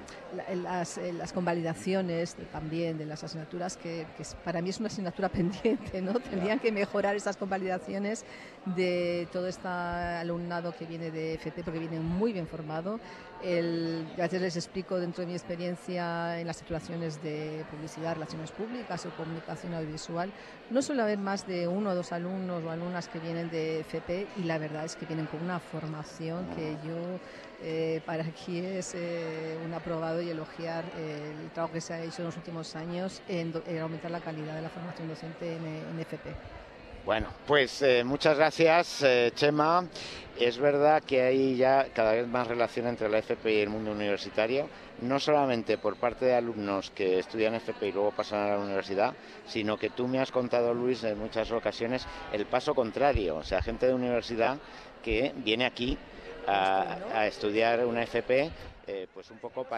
S: las convalidaciones también de las asignaturas, que para mí es una asignatura pendiente, ¿no? Tendrían que mejorar esas convalidaciones de todo este alumnado que viene de FP, porque viene muy bien formado. Ya les explico, dentro de mi experiencia en las titulaciones de publicidad, relaciones públicas o comunicación audiovisual, no suele haber más de 1 o 2 alumnos o alumnas que vienen de FP, y la verdad es que vienen con una formación que yo para aquí es un aprobado y elogiar el trabajo que se ha hecho en los últimos años en aumentar la calidad de la formación docente en FP.
B: Bueno, pues muchas gracias, Chema. Es verdad que hay ya cada vez más relación entre la FP y el mundo universitario, no solamente por parte de alumnos que estudian FP y luego pasan a la universidad, sino que tú me has contado, Luis, en muchas ocasiones el paso contrario, o sea, gente de universidad que viene aquí a estudiar una FP, pues un poco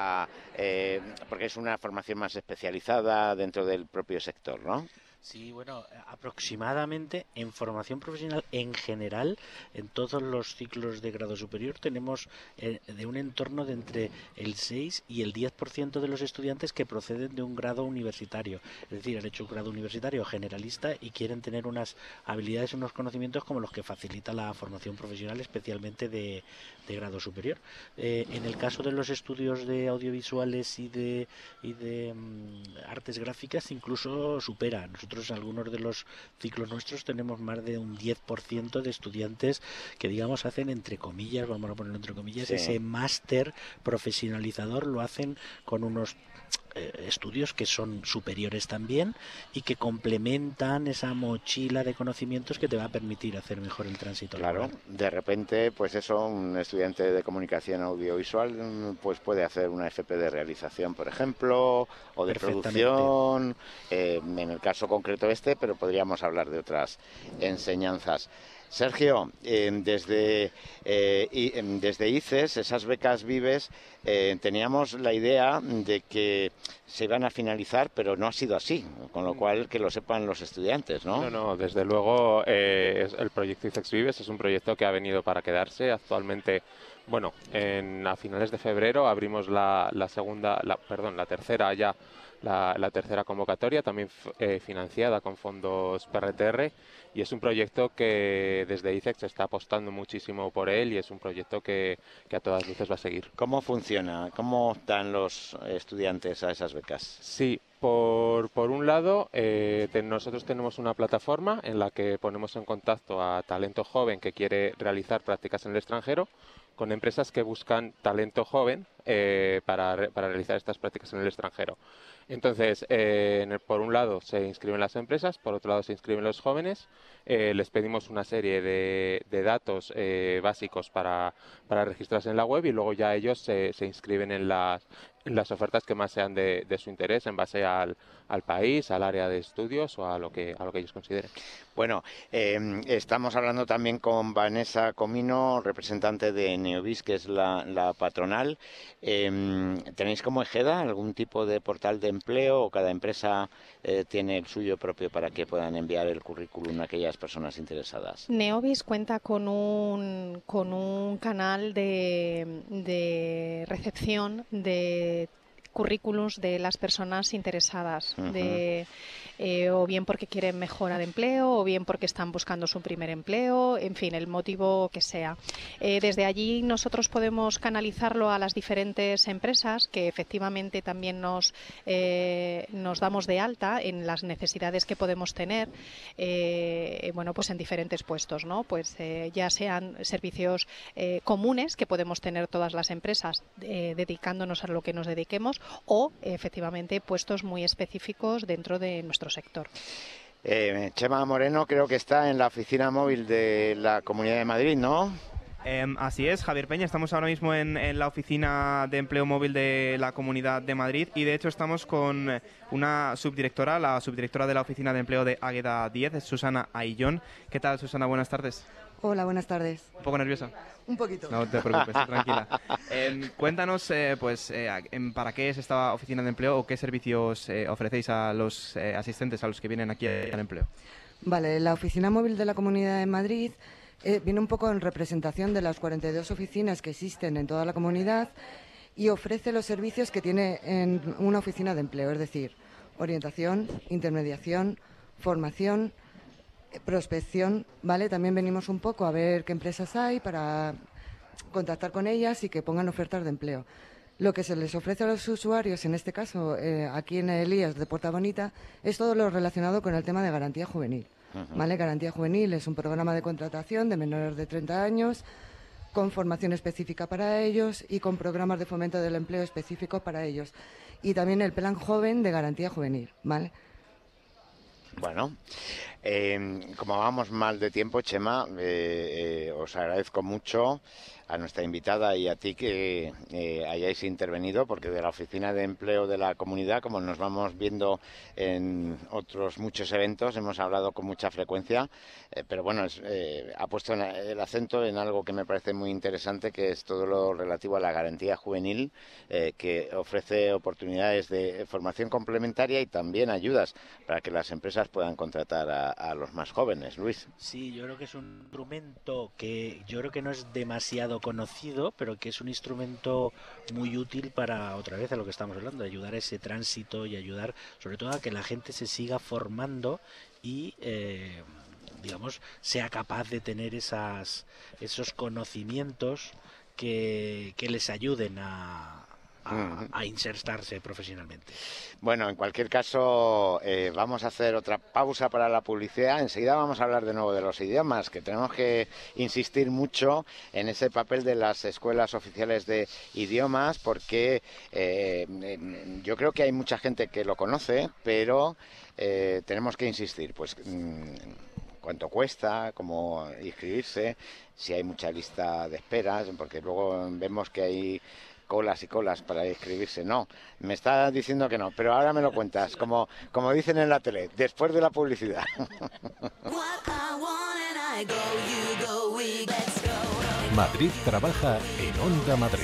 B: porque es una formación más especializada dentro del propio sector, ¿no?
E: Sí, bueno, aproximadamente en formación profesional en general, en todos los ciclos de grado superior, tenemos de un entorno de entre el 6 y el 10% de los estudiantes que proceden de un grado universitario. Es decir, han hecho un grado universitario generalista y quieren tener unas habilidades, unos conocimientos como los que facilita la formación profesional, especialmente de grado superior. En el caso de los estudios de audiovisuales y de artes gráficas, incluso supera. Nosotros, algunos de los ciclos nuestros, tenemos más de un 10% de estudiantes que, digamos, hacen, entre comillas, vamos a ponerlo entre comillas, ese máster profesionalizador. Lo hacen con unos estudios que son superiores también y que complementan esa mochila de conocimientos que te va a permitir hacer mejor el tránsito.
B: Claro, de repente, pues eso, un estudiante de comunicación audiovisual pues puede hacer una FP de realización, por ejemplo, o de producción, en el caso concreto pero podríamos hablar de otras enseñanzas. Sergio, desde ICES, esas becas Vives, teníamos la idea de que se iban a finalizar, pero no ha sido así, con lo cual que lo sepan los estudiantes, ¿no?
R: No, desde luego el proyecto ICES Vives es un proyecto que ha venido para quedarse. Actualmente, bueno, a finales de febrero abrimos la tercera convocatoria, también financiada con fondos PRTR, y es un proyecto que desde ICES se está apostando muchísimo por él y es un proyecto que a todas luces va a seguir.
B: ¿Cómo funciona? ¿Cómo dan los estudiantes a esas becas?
R: Sí, por un lado, nosotros tenemos una plataforma en la que ponemos en contacto a talento joven que quiere realizar prácticas en el extranjero con empresas que buscan talento joven para realizar estas prácticas en el extranjero. Entonces, por un lado se inscriben las empresas, por otro lado se inscriben los jóvenes, les pedimos una serie de datos básicos para registrarse en la web y luego ya ellos se inscriben en las ofertas que más sean de su interés en base al país, al área de estudios o a lo que ellos consideren.
B: Bueno, estamos hablando también con Vanessa Comino, representante de Neobis, que es la patronal. ¿Tenéis como EGEDA algún tipo de portal de empleo o cada empresa tiene el suyo propio para que puedan enviar el currículum a aquellas personas interesadas?
F: Neobis cuenta con un canal de recepción de currículums de las personas interesadas, o bien porque quieren mejora de empleo, o bien porque están buscando su primer empleo, en fin, el motivo que sea. Desde allí nosotros podemos canalizarlo a las diferentes empresas que efectivamente también nos damos de alta en las necesidades que podemos tener, pues en diferentes puestos, ¿no? Pues ya sean servicios comunes que podemos tener todas las empresas dedicándonos a lo que nos dediquemos, o efectivamente puestos muy específicos dentro de nuestro sector.
B: Chema Moreno creo que está en la oficina móvil de la Comunidad de Madrid, ¿no?
C: Así es, Javier Peña, estamos ahora mismo en la oficina de empleo móvil de la Comunidad de Madrid y de hecho estamos con una subdirectora, la subdirectora de la oficina de empleo de Águeda 10, es Susana Aillón. ¿Qué tal, Susana? Buenas tardes.
T: Hola, buenas tardes.
C: ¿Un poco nerviosa?
T: Un poquito.
C: No te preocupes, tranquila. Cuéntanos, ¿para qué es esta oficina de empleo o qué servicios ofrecéis a los asistentes, a los que vienen aquí al empleo?
T: Vale, la oficina móvil de la Comunidad de Madrid viene un poco en representación de las 42 oficinas que existen en toda la comunidad y ofrece los servicios que tiene en una oficina de empleo, es decir, orientación, intermediación, formación, prospección, ¿vale? También venimos un poco a ver qué empresas hay para contactar con ellas y que pongan ofertas de empleo. Lo que se les ofrece a los usuarios, en este caso aquí en el IAS de Puerta Bonita, es todo lo relacionado con el tema de garantía juvenil. ¿Vale? Garantía Juvenil es un programa de contratación de menores de 30 años con formación específica para ellos y con programas de fomento del empleo específicos para ellos. Y también el Plan Joven de Garantía Juvenil, ¿vale?
B: Bueno, como vamos mal de tiempo, Chema, os agradezco mucho a nuestra invitada y a ti que hayáis intervenido, porque de la Oficina de Empleo de la Comunidad, como nos vamos viendo en otros muchos eventos, hemos hablado con mucha frecuencia, pero bueno, ha puesto el acento en algo que me parece muy interesante, que es todo lo relativo a la garantía juvenil, que ofrece oportunidades de formación complementaria y también ayudas para que las empresas puedan contratar a los más jóvenes. Luis.
E: Sí, yo creo que es un instrumento que yo creo que no es demasiado conocido, pero que es un instrumento muy útil para, otra vez, a lo que estamos hablando, ayudar a ese tránsito y ayudar sobre todo a que la gente se siga formando y digamos sea capaz de tener esos conocimientos que les ayuden a a insertarse profesionalmente.
B: Bueno, en cualquier caso, vamos a hacer otra pausa para la publicidad. Enseguida vamos a hablar de nuevo de los idiomas, que tenemos que insistir mucho en ese papel de las escuelas oficiales de idiomas, porque yo creo que hay mucha gente que lo conoce, pero tenemos que insistir, pues cuánto cuesta, cómo inscribirse, si hay mucha lista de esperas, porque luego vemos que hay colas y colas para inscribirse. No, me está diciendo que no, pero ahora me lo cuentas, como dicen en la tele, después de la publicidad.
A: Madrid trabaja en Onda Madrid.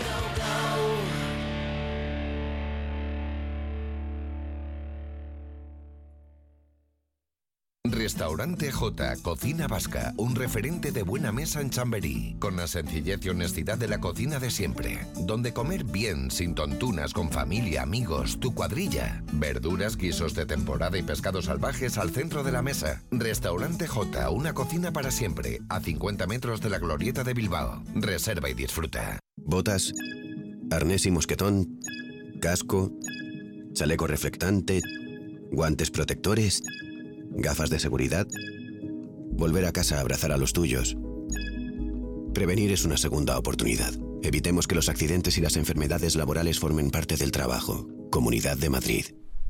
U: Restaurante J, Cocina Vasca, un referente de buena mesa en Chamberí, con la sencillez y honestidad de la cocina de siempre, donde comer bien, sin tontunas, con familia, amigos, tu cuadrilla, verduras, guisos de temporada y pescados salvajes al centro de la mesa. Restaurante J, una cocina para siempre, a 50 metros de la Glorieta de Bilbao. Reserva y disfruta.
I: Botas, arnés y mosquetón, casco, chaleco reflectante, guantes protectores, gafas de seguridad, volver a casa a abrazar a los tuyos. Prevenir es una segunda oportunidad. Evitemos que los accidentes y las enfermedades laborales formen parte del trabajo. Comunidad de Madrid.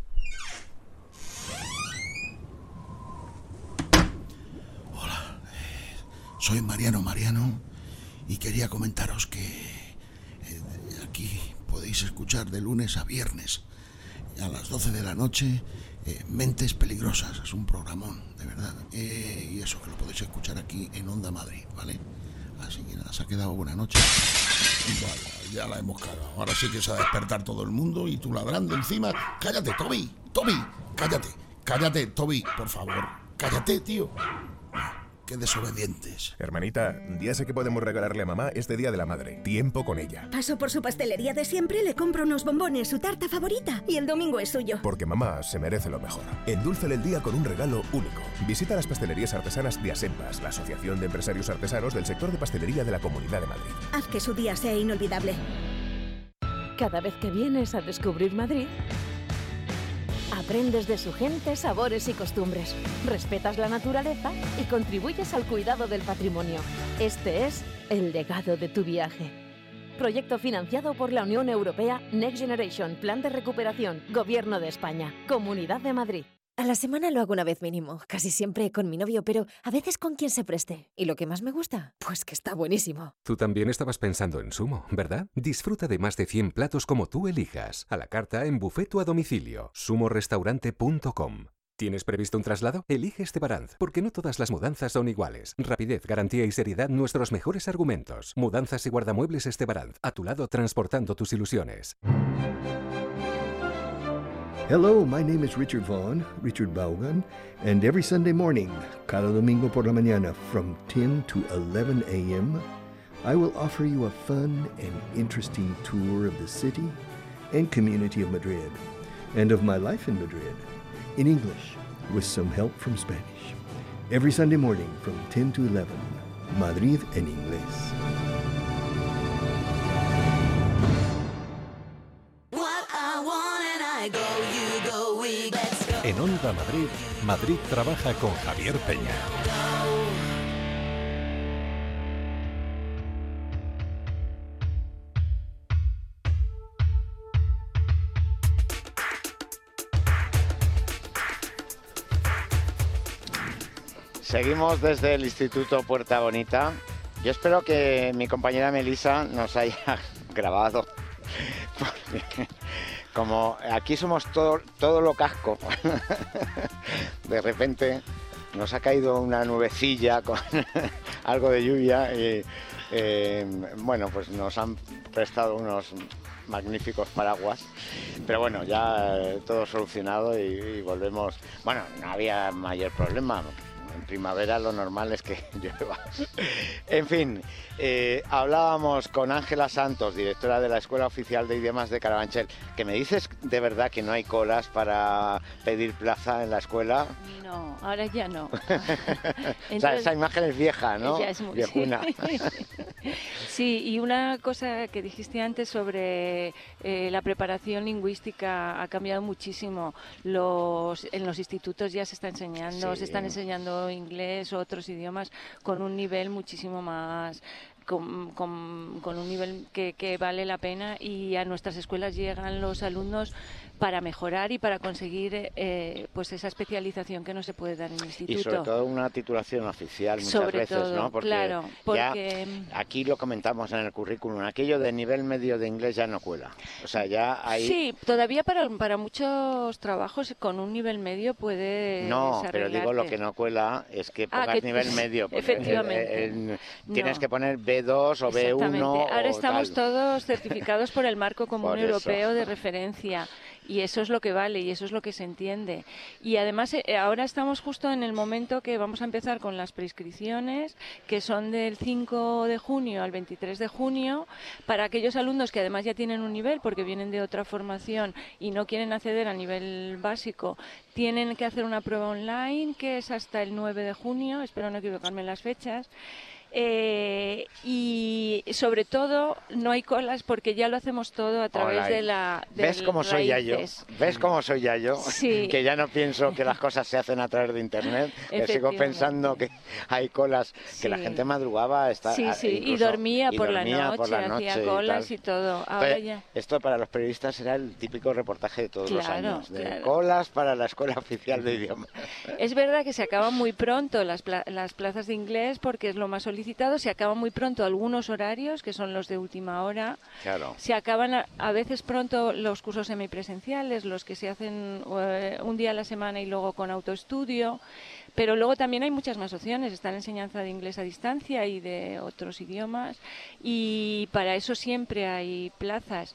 V: Hola, soy Mariano y quería comentaros que aquí podéis escuchar de lunes a viernes a las 12 de la noche Mentes Peligrosas. Es un programón, de verdad, y eso, que lo podéis escuchar aquí en Onda Madrid, ¿vale? Así que nada, se ha quedado buena noche. Vale, ya la hemos cagado. Ahora sí que se va a despertar todo el mundo y tú ladrando encima. ¡Cállate, Toby! ¡Cállate, Toby! Por favor, cállate, tío. ¡Qué desobedientes!
L: Hermanita, ya sé que podemos regalarle a mamá este Día de la Madre. Tiempo con ella.
M: Paso por su pastelería de siempre, le compro unos bombones, su tarta favorita, y el domingo es suyo.
L: Porque mamá se merece lo mejor. Endúlcele el día con un regalo único. Visita las pastelerías artesanas de Asempas, la Asociación de Empresarios Artesanos del sector de pastelería de la Comunidad de Madrid.
M: Haz que su día sea inolvidable.
J: Cada vez que vienes a descubrir Madrid, aprendes de su gente, sabores y costumbres, respetas la naturaleza y contribuyes al cuidado del patrimonio. Este es el legado de tu viaje. Proyecto financiado por la Unión Europea Next Generation, Plan de Recuperación, Gobierno de España, Comunidad de Madrid.
W: A la semana lo hago una vez mínimo, casi siempre con mi novio, pero a veces con quien se preste. ¿Y lo que más me gusta? Pues que está buenísimo.
P: Tú también estabas pensando en Sumo, ¿verdad? Disfruta de más de 100 platos como tú elijas, a la carta, en buffet o a domicilio. sumorestaurante.com. ¿Tienes previsto un traslado? Elige Estebaranz, porque no todas las mudanzas son iguales. Rapidez, garantía y seriedad, nuestros mejores argumentos. Mudanzas y guardamuebles Estebaranz, a tu lado transportando tus ilusiones.
X: Hello, my name is Richard Vaughan, and every Sunday morning, cada domingo por la mañana, from 10 to 11 a.m., I will offer you a fun and interesting tour of the city and community of Madrid, and of my life in Madrid, in English, with some help from Spanish. Every Sunday morning, from 10 to 11, Madrid en inglés.
A: En Onda Madrid, Madrid trabaja con Javier Peña.
B: Seguimos desde el Instituto Puerta Bonita. Yo espero que mi compañera Melissa nos haya grabado. Como aquí somos todo lo casco, de repente nos ha caído una nubecilla con algo de lluvia y bueno, pues nos han prestado unos magníficos paraguas, pero bueno, ya todo solucionado y volvemos. Bueno, no había mayor problema. en primavera lo normal es que llueva. En fin, hablábamos con Ángela Santos, directora de la Escuela Oficial de Idiomas de Carabanchel, que me dices de verdad que no hay colas para pedir plaza en la escuela.
D: No, ahora ya no.
B: Entonces, o sea, esa imagen es vieja, ¿no?
D: Ya es muy
B: viejuna.
D: Sí, y una cosa que dijiste antes sobre la preparación lingüística ha cambiado muchísimo. En los institutos ya se está enseñando, se están enseñando inglés o otros idiomas con un nivel muchísimo más... Con un nivel que vale la pena, y a nuestras escuelas llegan los alumnos para mejorar y para conseguir pues esa especialización que no se puede dar en el instituto.
B: Y sobre todo una titulación oficial muchas veces, ¿no? Porque
D: claro, porque
B: ya aquí lo comentamos en el currículum, aquello de nivel medio de inglés ya no cuela. O sea, ya hay...
D: Sí, todavía para muchos trabajos con un nivel medio puede
B: No, pero digo, lo que no cuela es que pongas nivel medio.
D: Efectivamente.
B: Tienes que poner B2 o B1.
D: Ahora estamos
B: tal.
D: todos certificados por el Marco Común Europeo de Referencia. Y eso es lo que vale y eso es lo que se entiende. Y además ahora estamos justo en el momento que vamos a empezar con las prescripciones, que son del 5 de junio al 23 de junio, para aquellos alumnos que además ya tienen un nivel porque vienen de otra formación y no quieren acceder al nivel básico. Tienen que hacer una prueba online que es hasta el 9 de junio, espero no equivocarme en las fechas. Y sobre todo no hay colas porque ya lo hacemos todo a través de la...
B: ¿Ves cómo soy ya yo? ¿Ves cómo soy ya yo?
D: Sí.
B: Que ya no pienso que las cosas se hacen a través de internet, que sigo pensando que hay colas, que la gente madrugaba,
D: y dormía por la noche, hacía colas y todo. Ahora
B: Entonces,
D: ya.
B: esto para los periodistas era el típico reportaje de todos los años, de colas para la Escuela Oficial de Idiomas.
D: Es verdad que se acaban muy pronto las plazas de inglés porque es lo más solicitado. Se acaban muy pronto algunos horarios, que son los de última hora.
B: Claro.
D: Se acaban a veces pronto los cursos semipresenciales, los que se hacen un día a la semana y luego con autoestudio. Pero luego también hay muchas más opciones. Está la enseñanza de inglés a distancia y de otros idiomas. Y para eso siempre hay plazas.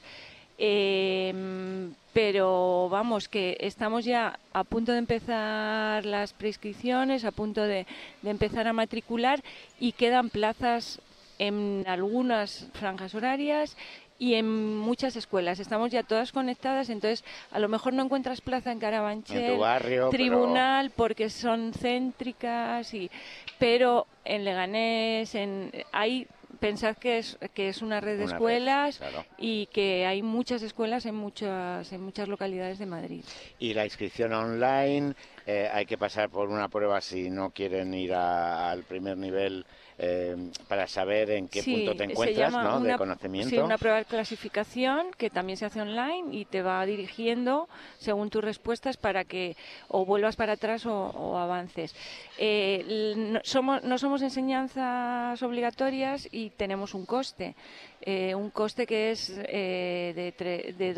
D: Pero vamos, que estamos ya a punto de empezar las prescripciones, a punto de empezar a matricular, y quedan plazas en algunas franjas horarias y en muchas escuelas. Estamos ya todas conectadas, entonces a lo mejor no encuentras plaza en Carabanchel,
B: en tu barrio,
D: Tribunal, porque son céntricas, pero en Leganés hay... Pensad que es una red de escuelas y que hay muchas escuelas en muchas localidades de Madrid.
B: Y la inscripción online, hay que pasar por una prueba si no quieren ir al primer nivel, para saber en qué punto te encuentras, ¿no? De conocimiento.
D: Sí, una prueba de clasificación que también se hace online y te va dirigiendo según tus respuestas para que o vuelvas para atrás o avances. No somos enseñanzas obligatorias y tenemos un coste que es de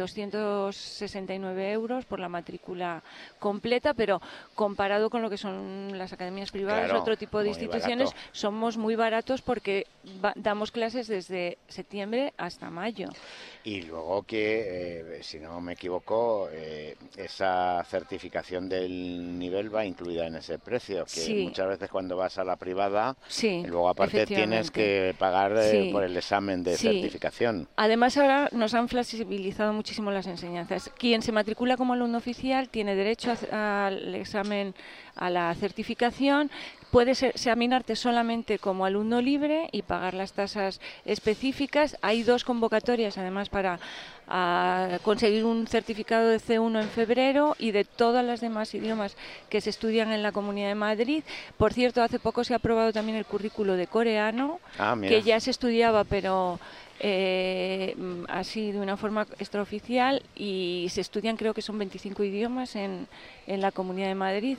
D: 269 euros por la matrícula completa, pero comparado con lo que son las academias privadas, otro tipo de instituciones, somos muy baratos porque damos clases desde septiembre hasta mayo.
B: Y luego que, si no me equivoco, esa certificación del nivel va incluida en ese precio, que muchas veces cuando vas a la privada, luego aparte tienes que pagar por el examen de certificación.
D: Además ahora nos han flexibilizado muchísimo las enseñanzas. Quien se matricula como alumno oficial tiene derecho al examen, a la certificación. Puedes examinarte solamente como alumno libre y pagar las tasas específicas. Hay 2 convocatorias además para conseguir un certificado de C1 en febrero y de todos los demás idiomas que se estudian en la Comunidad de Madrid. Por cierto, hace poco se ha aprobado también el currículo de coreano, que ya se estudiaba, pero así de una forma extraoficial, y se estudian, creo que son 25 idiomas en la Comunidad de Madrid,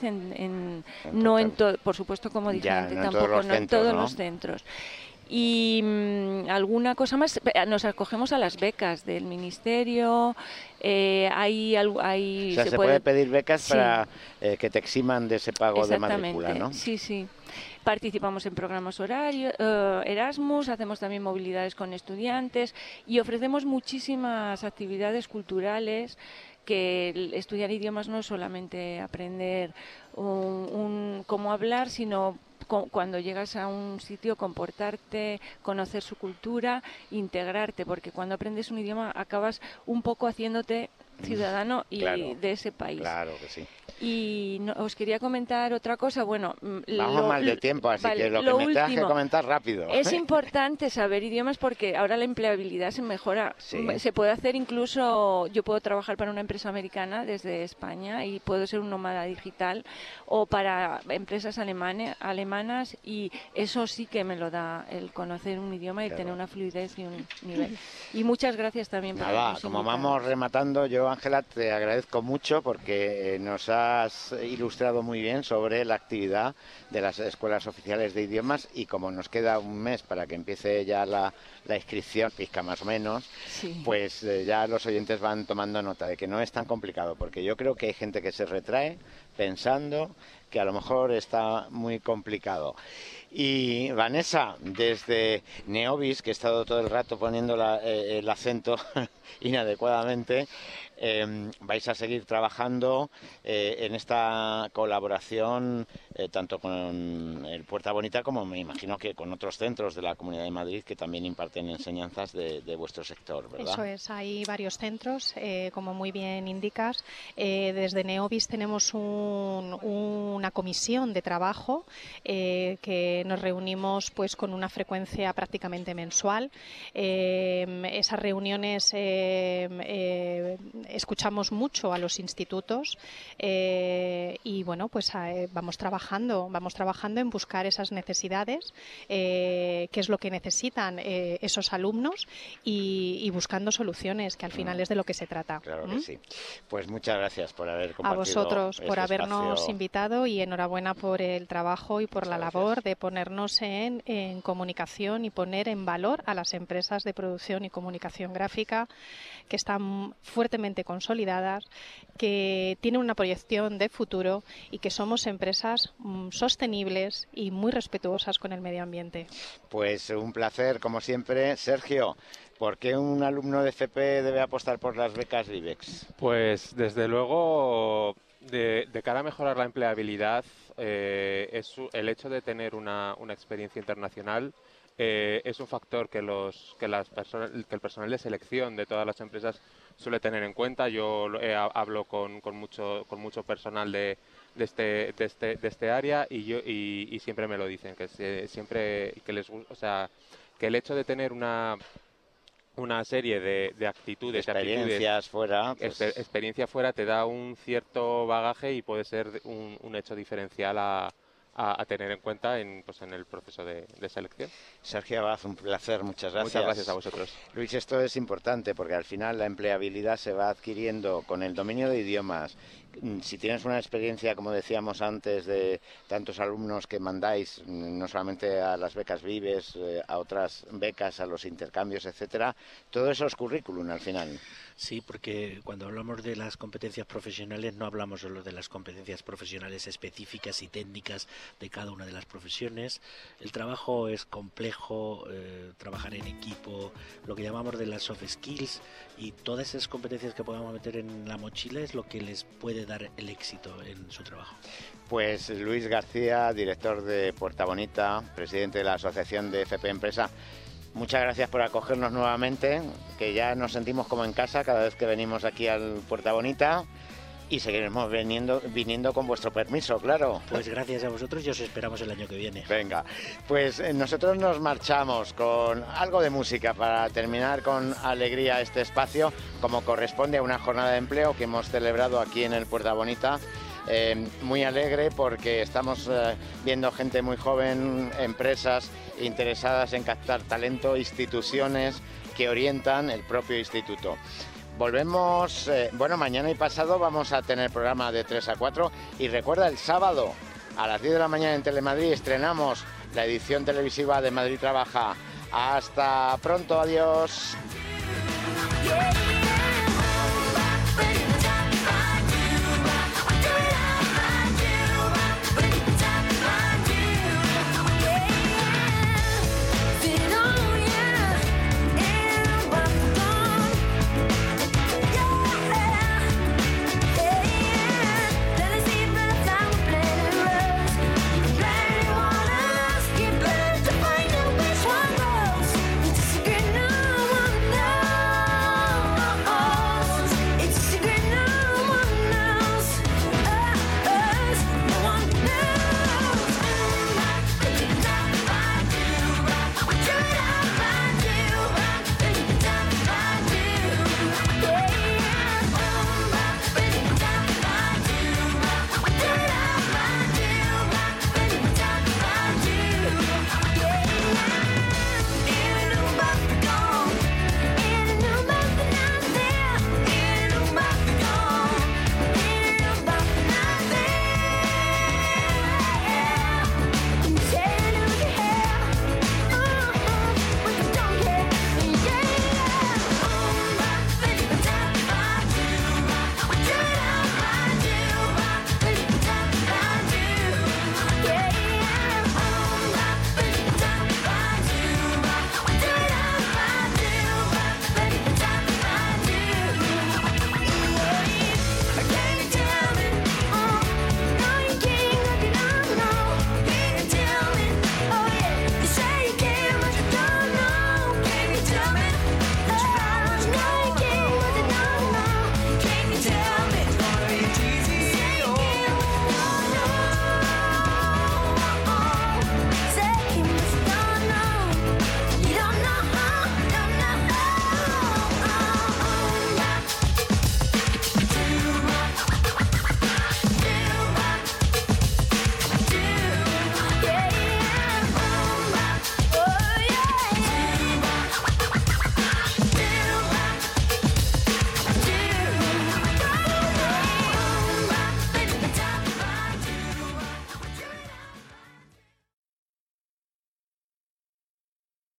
D: por supuesto, como dije antes, tampoco en todos los centros. Y alguna cosa más, nos acogemos a las becas del Ministerio.
B: Se puede pedir becas para que te eximan de ese pago de matrícula, ¿no?
D: Sí. Participamos en programas Erasmus, hacemos también movilidades con estudiantes y ofrecemos muchísimas actividades culturales que estudiar idiomas no es solamente aprender cómo hablar, sino cuando llegas a un sitio, comportarte, conocer su cultura, integrarte, porque cuando aprendes un idioma acabas un poco haciéndote ciudadano de ese país.
B: Claro que sí.
D: Y os quería comentar otra cosa. Bueno,
B: vamos mal de tiempo, así que lo que me tengas que comentar rápido.
D: Es importante saber idiomas porque ahora la empleabilidad se mejora. Sí. Se puede hacer incluso, yo puedo trabajar para una empresa americana desde España y puedo ser un nómada digital, o para empresas alemanas, y eso sí que me lo da el conocer un idioma y tener una fluidez y un nivel. Y muchas gracias también por
B: Nada, como vamos rematando, yo, Ángela, te agradezco mucho porque nos has ilustrado muy bien sobre la actividad de las escuelas oficiales de idiomas, y como nos queda un mes para que empiece ya la inscripción, pizca más o menos, pues ya los oyentes van tomando nota de que no es tan complicado, porque yo creo que hay gente que se retrae pensando que a lo mejor está muy complicado. Y Vanessa, desde Neobis, que he estado todo el rato poniendo el acento inadecuadamente, vais a seguir trabajando en esta colaboración tanto con el Puerta Bonita como me imagino que con otros centros de la Comunidad de Madrid que también imparten enseñanzas de vuestro sector, ¿verdad?
F: Eso es, hay varios centros, como muy bien indicas. Desde Neobis tenemos una comisión de trabajo que nos reunimos pues con una frecuencia prácticamente mensual. Esas reuniones escuchamos mucho a los institutos y bueno, pues vamos trabajando en buscar esas necesidades, qué es lo que necesitan esos alumnos y buscando soluciones, que al final es de lo que se trata.
B: Claro que sí. Pues muchas gracias por haber compartido.
F: A vosotros por habernos invitado, y enhorabuena por el trabajo y por la labor de ponernos en comunicación y poner en valor a las empresas de producción y comunicación gráfica que están fuertemente consolidadas, que tienen una proyección de futuro y que somos empresas sostenibles y muy respetuosas con el medio ambiente.
B: Pues un placer, como siempre. Sergio, ¿por qué un alumno de FP debe apostar por las becas Vivex?
R: Pues desde luego, de cara a mejorar la empleabilidad, es el hecho de tener una experiencia internacional. Es un factor que el personal de selección de todas las empresas suele tener en cuenta. Yo hablo con mucho personal de este área y siempre me lo dicen, que siempre que les gusta, o sea, que el hecho de tener una serie de actitudes,
B: experiencias fuera,
R: pues experiencia fuera te da un cierto bagaje y puede ser un hecho diferencial a tener en cuenta en el proceso de selección.
B: Sergio Abad, un placer, muchas gracias.
R: Muchas gracias a vosotros.
B: Luis, esto es importante porque al final la empleabilidad se va adquiriendo con el dominio de idiomas. Si tienes una experiencia, como decíamos antes, de tantos alumnos que mandáis, no solamente a las becas Vives, a otras becas, a los intercambios, etcétera, todo eso es currículum al final.
E: Sí, porque cuando hablamos de las competencias profesionales no hablamos solo de las competencias profesionales específicas y técnicas de cada una de las profesiones. El trabajo es complejo, trabajar en equipo, lo que llamamos de las soft skills, y todas esas competencias que podamos meter en la mochila es lo que les puede dar el éxito en su trabajo.
B: Pues Luis García, director de Puerta Bonita, presidente de la Asociación de FP Empresa, muchas gracias por acogernos nuevamente, que ya nos sentimos como en casa cada vez que venimos aquí al Puerta Bonita, y seguiremos viniendo con vuestro permiso, claro.
E: Pues gracias a vosotros y os esperamos el año que viene.
B: Venga, pues nosotros nos marchamos con algo de música para terminar con alegría este espacio, como corresponde a una jornada de empleo que hemos celebrado aquí en el Puerta Bonita. Muy alegre porque estamos viendo gente muy joven, empresas interesadas en captar talento, instituciones que orientan el propio instituto. Volvemos, mañana y pasado vamos a tener programa de 3 a 4 y recuerda, el sábado a las 10 de la mañana en Telemadrid estrenamos la edición televisiva de Madrid Trabaja. Hasta pronto, adiós.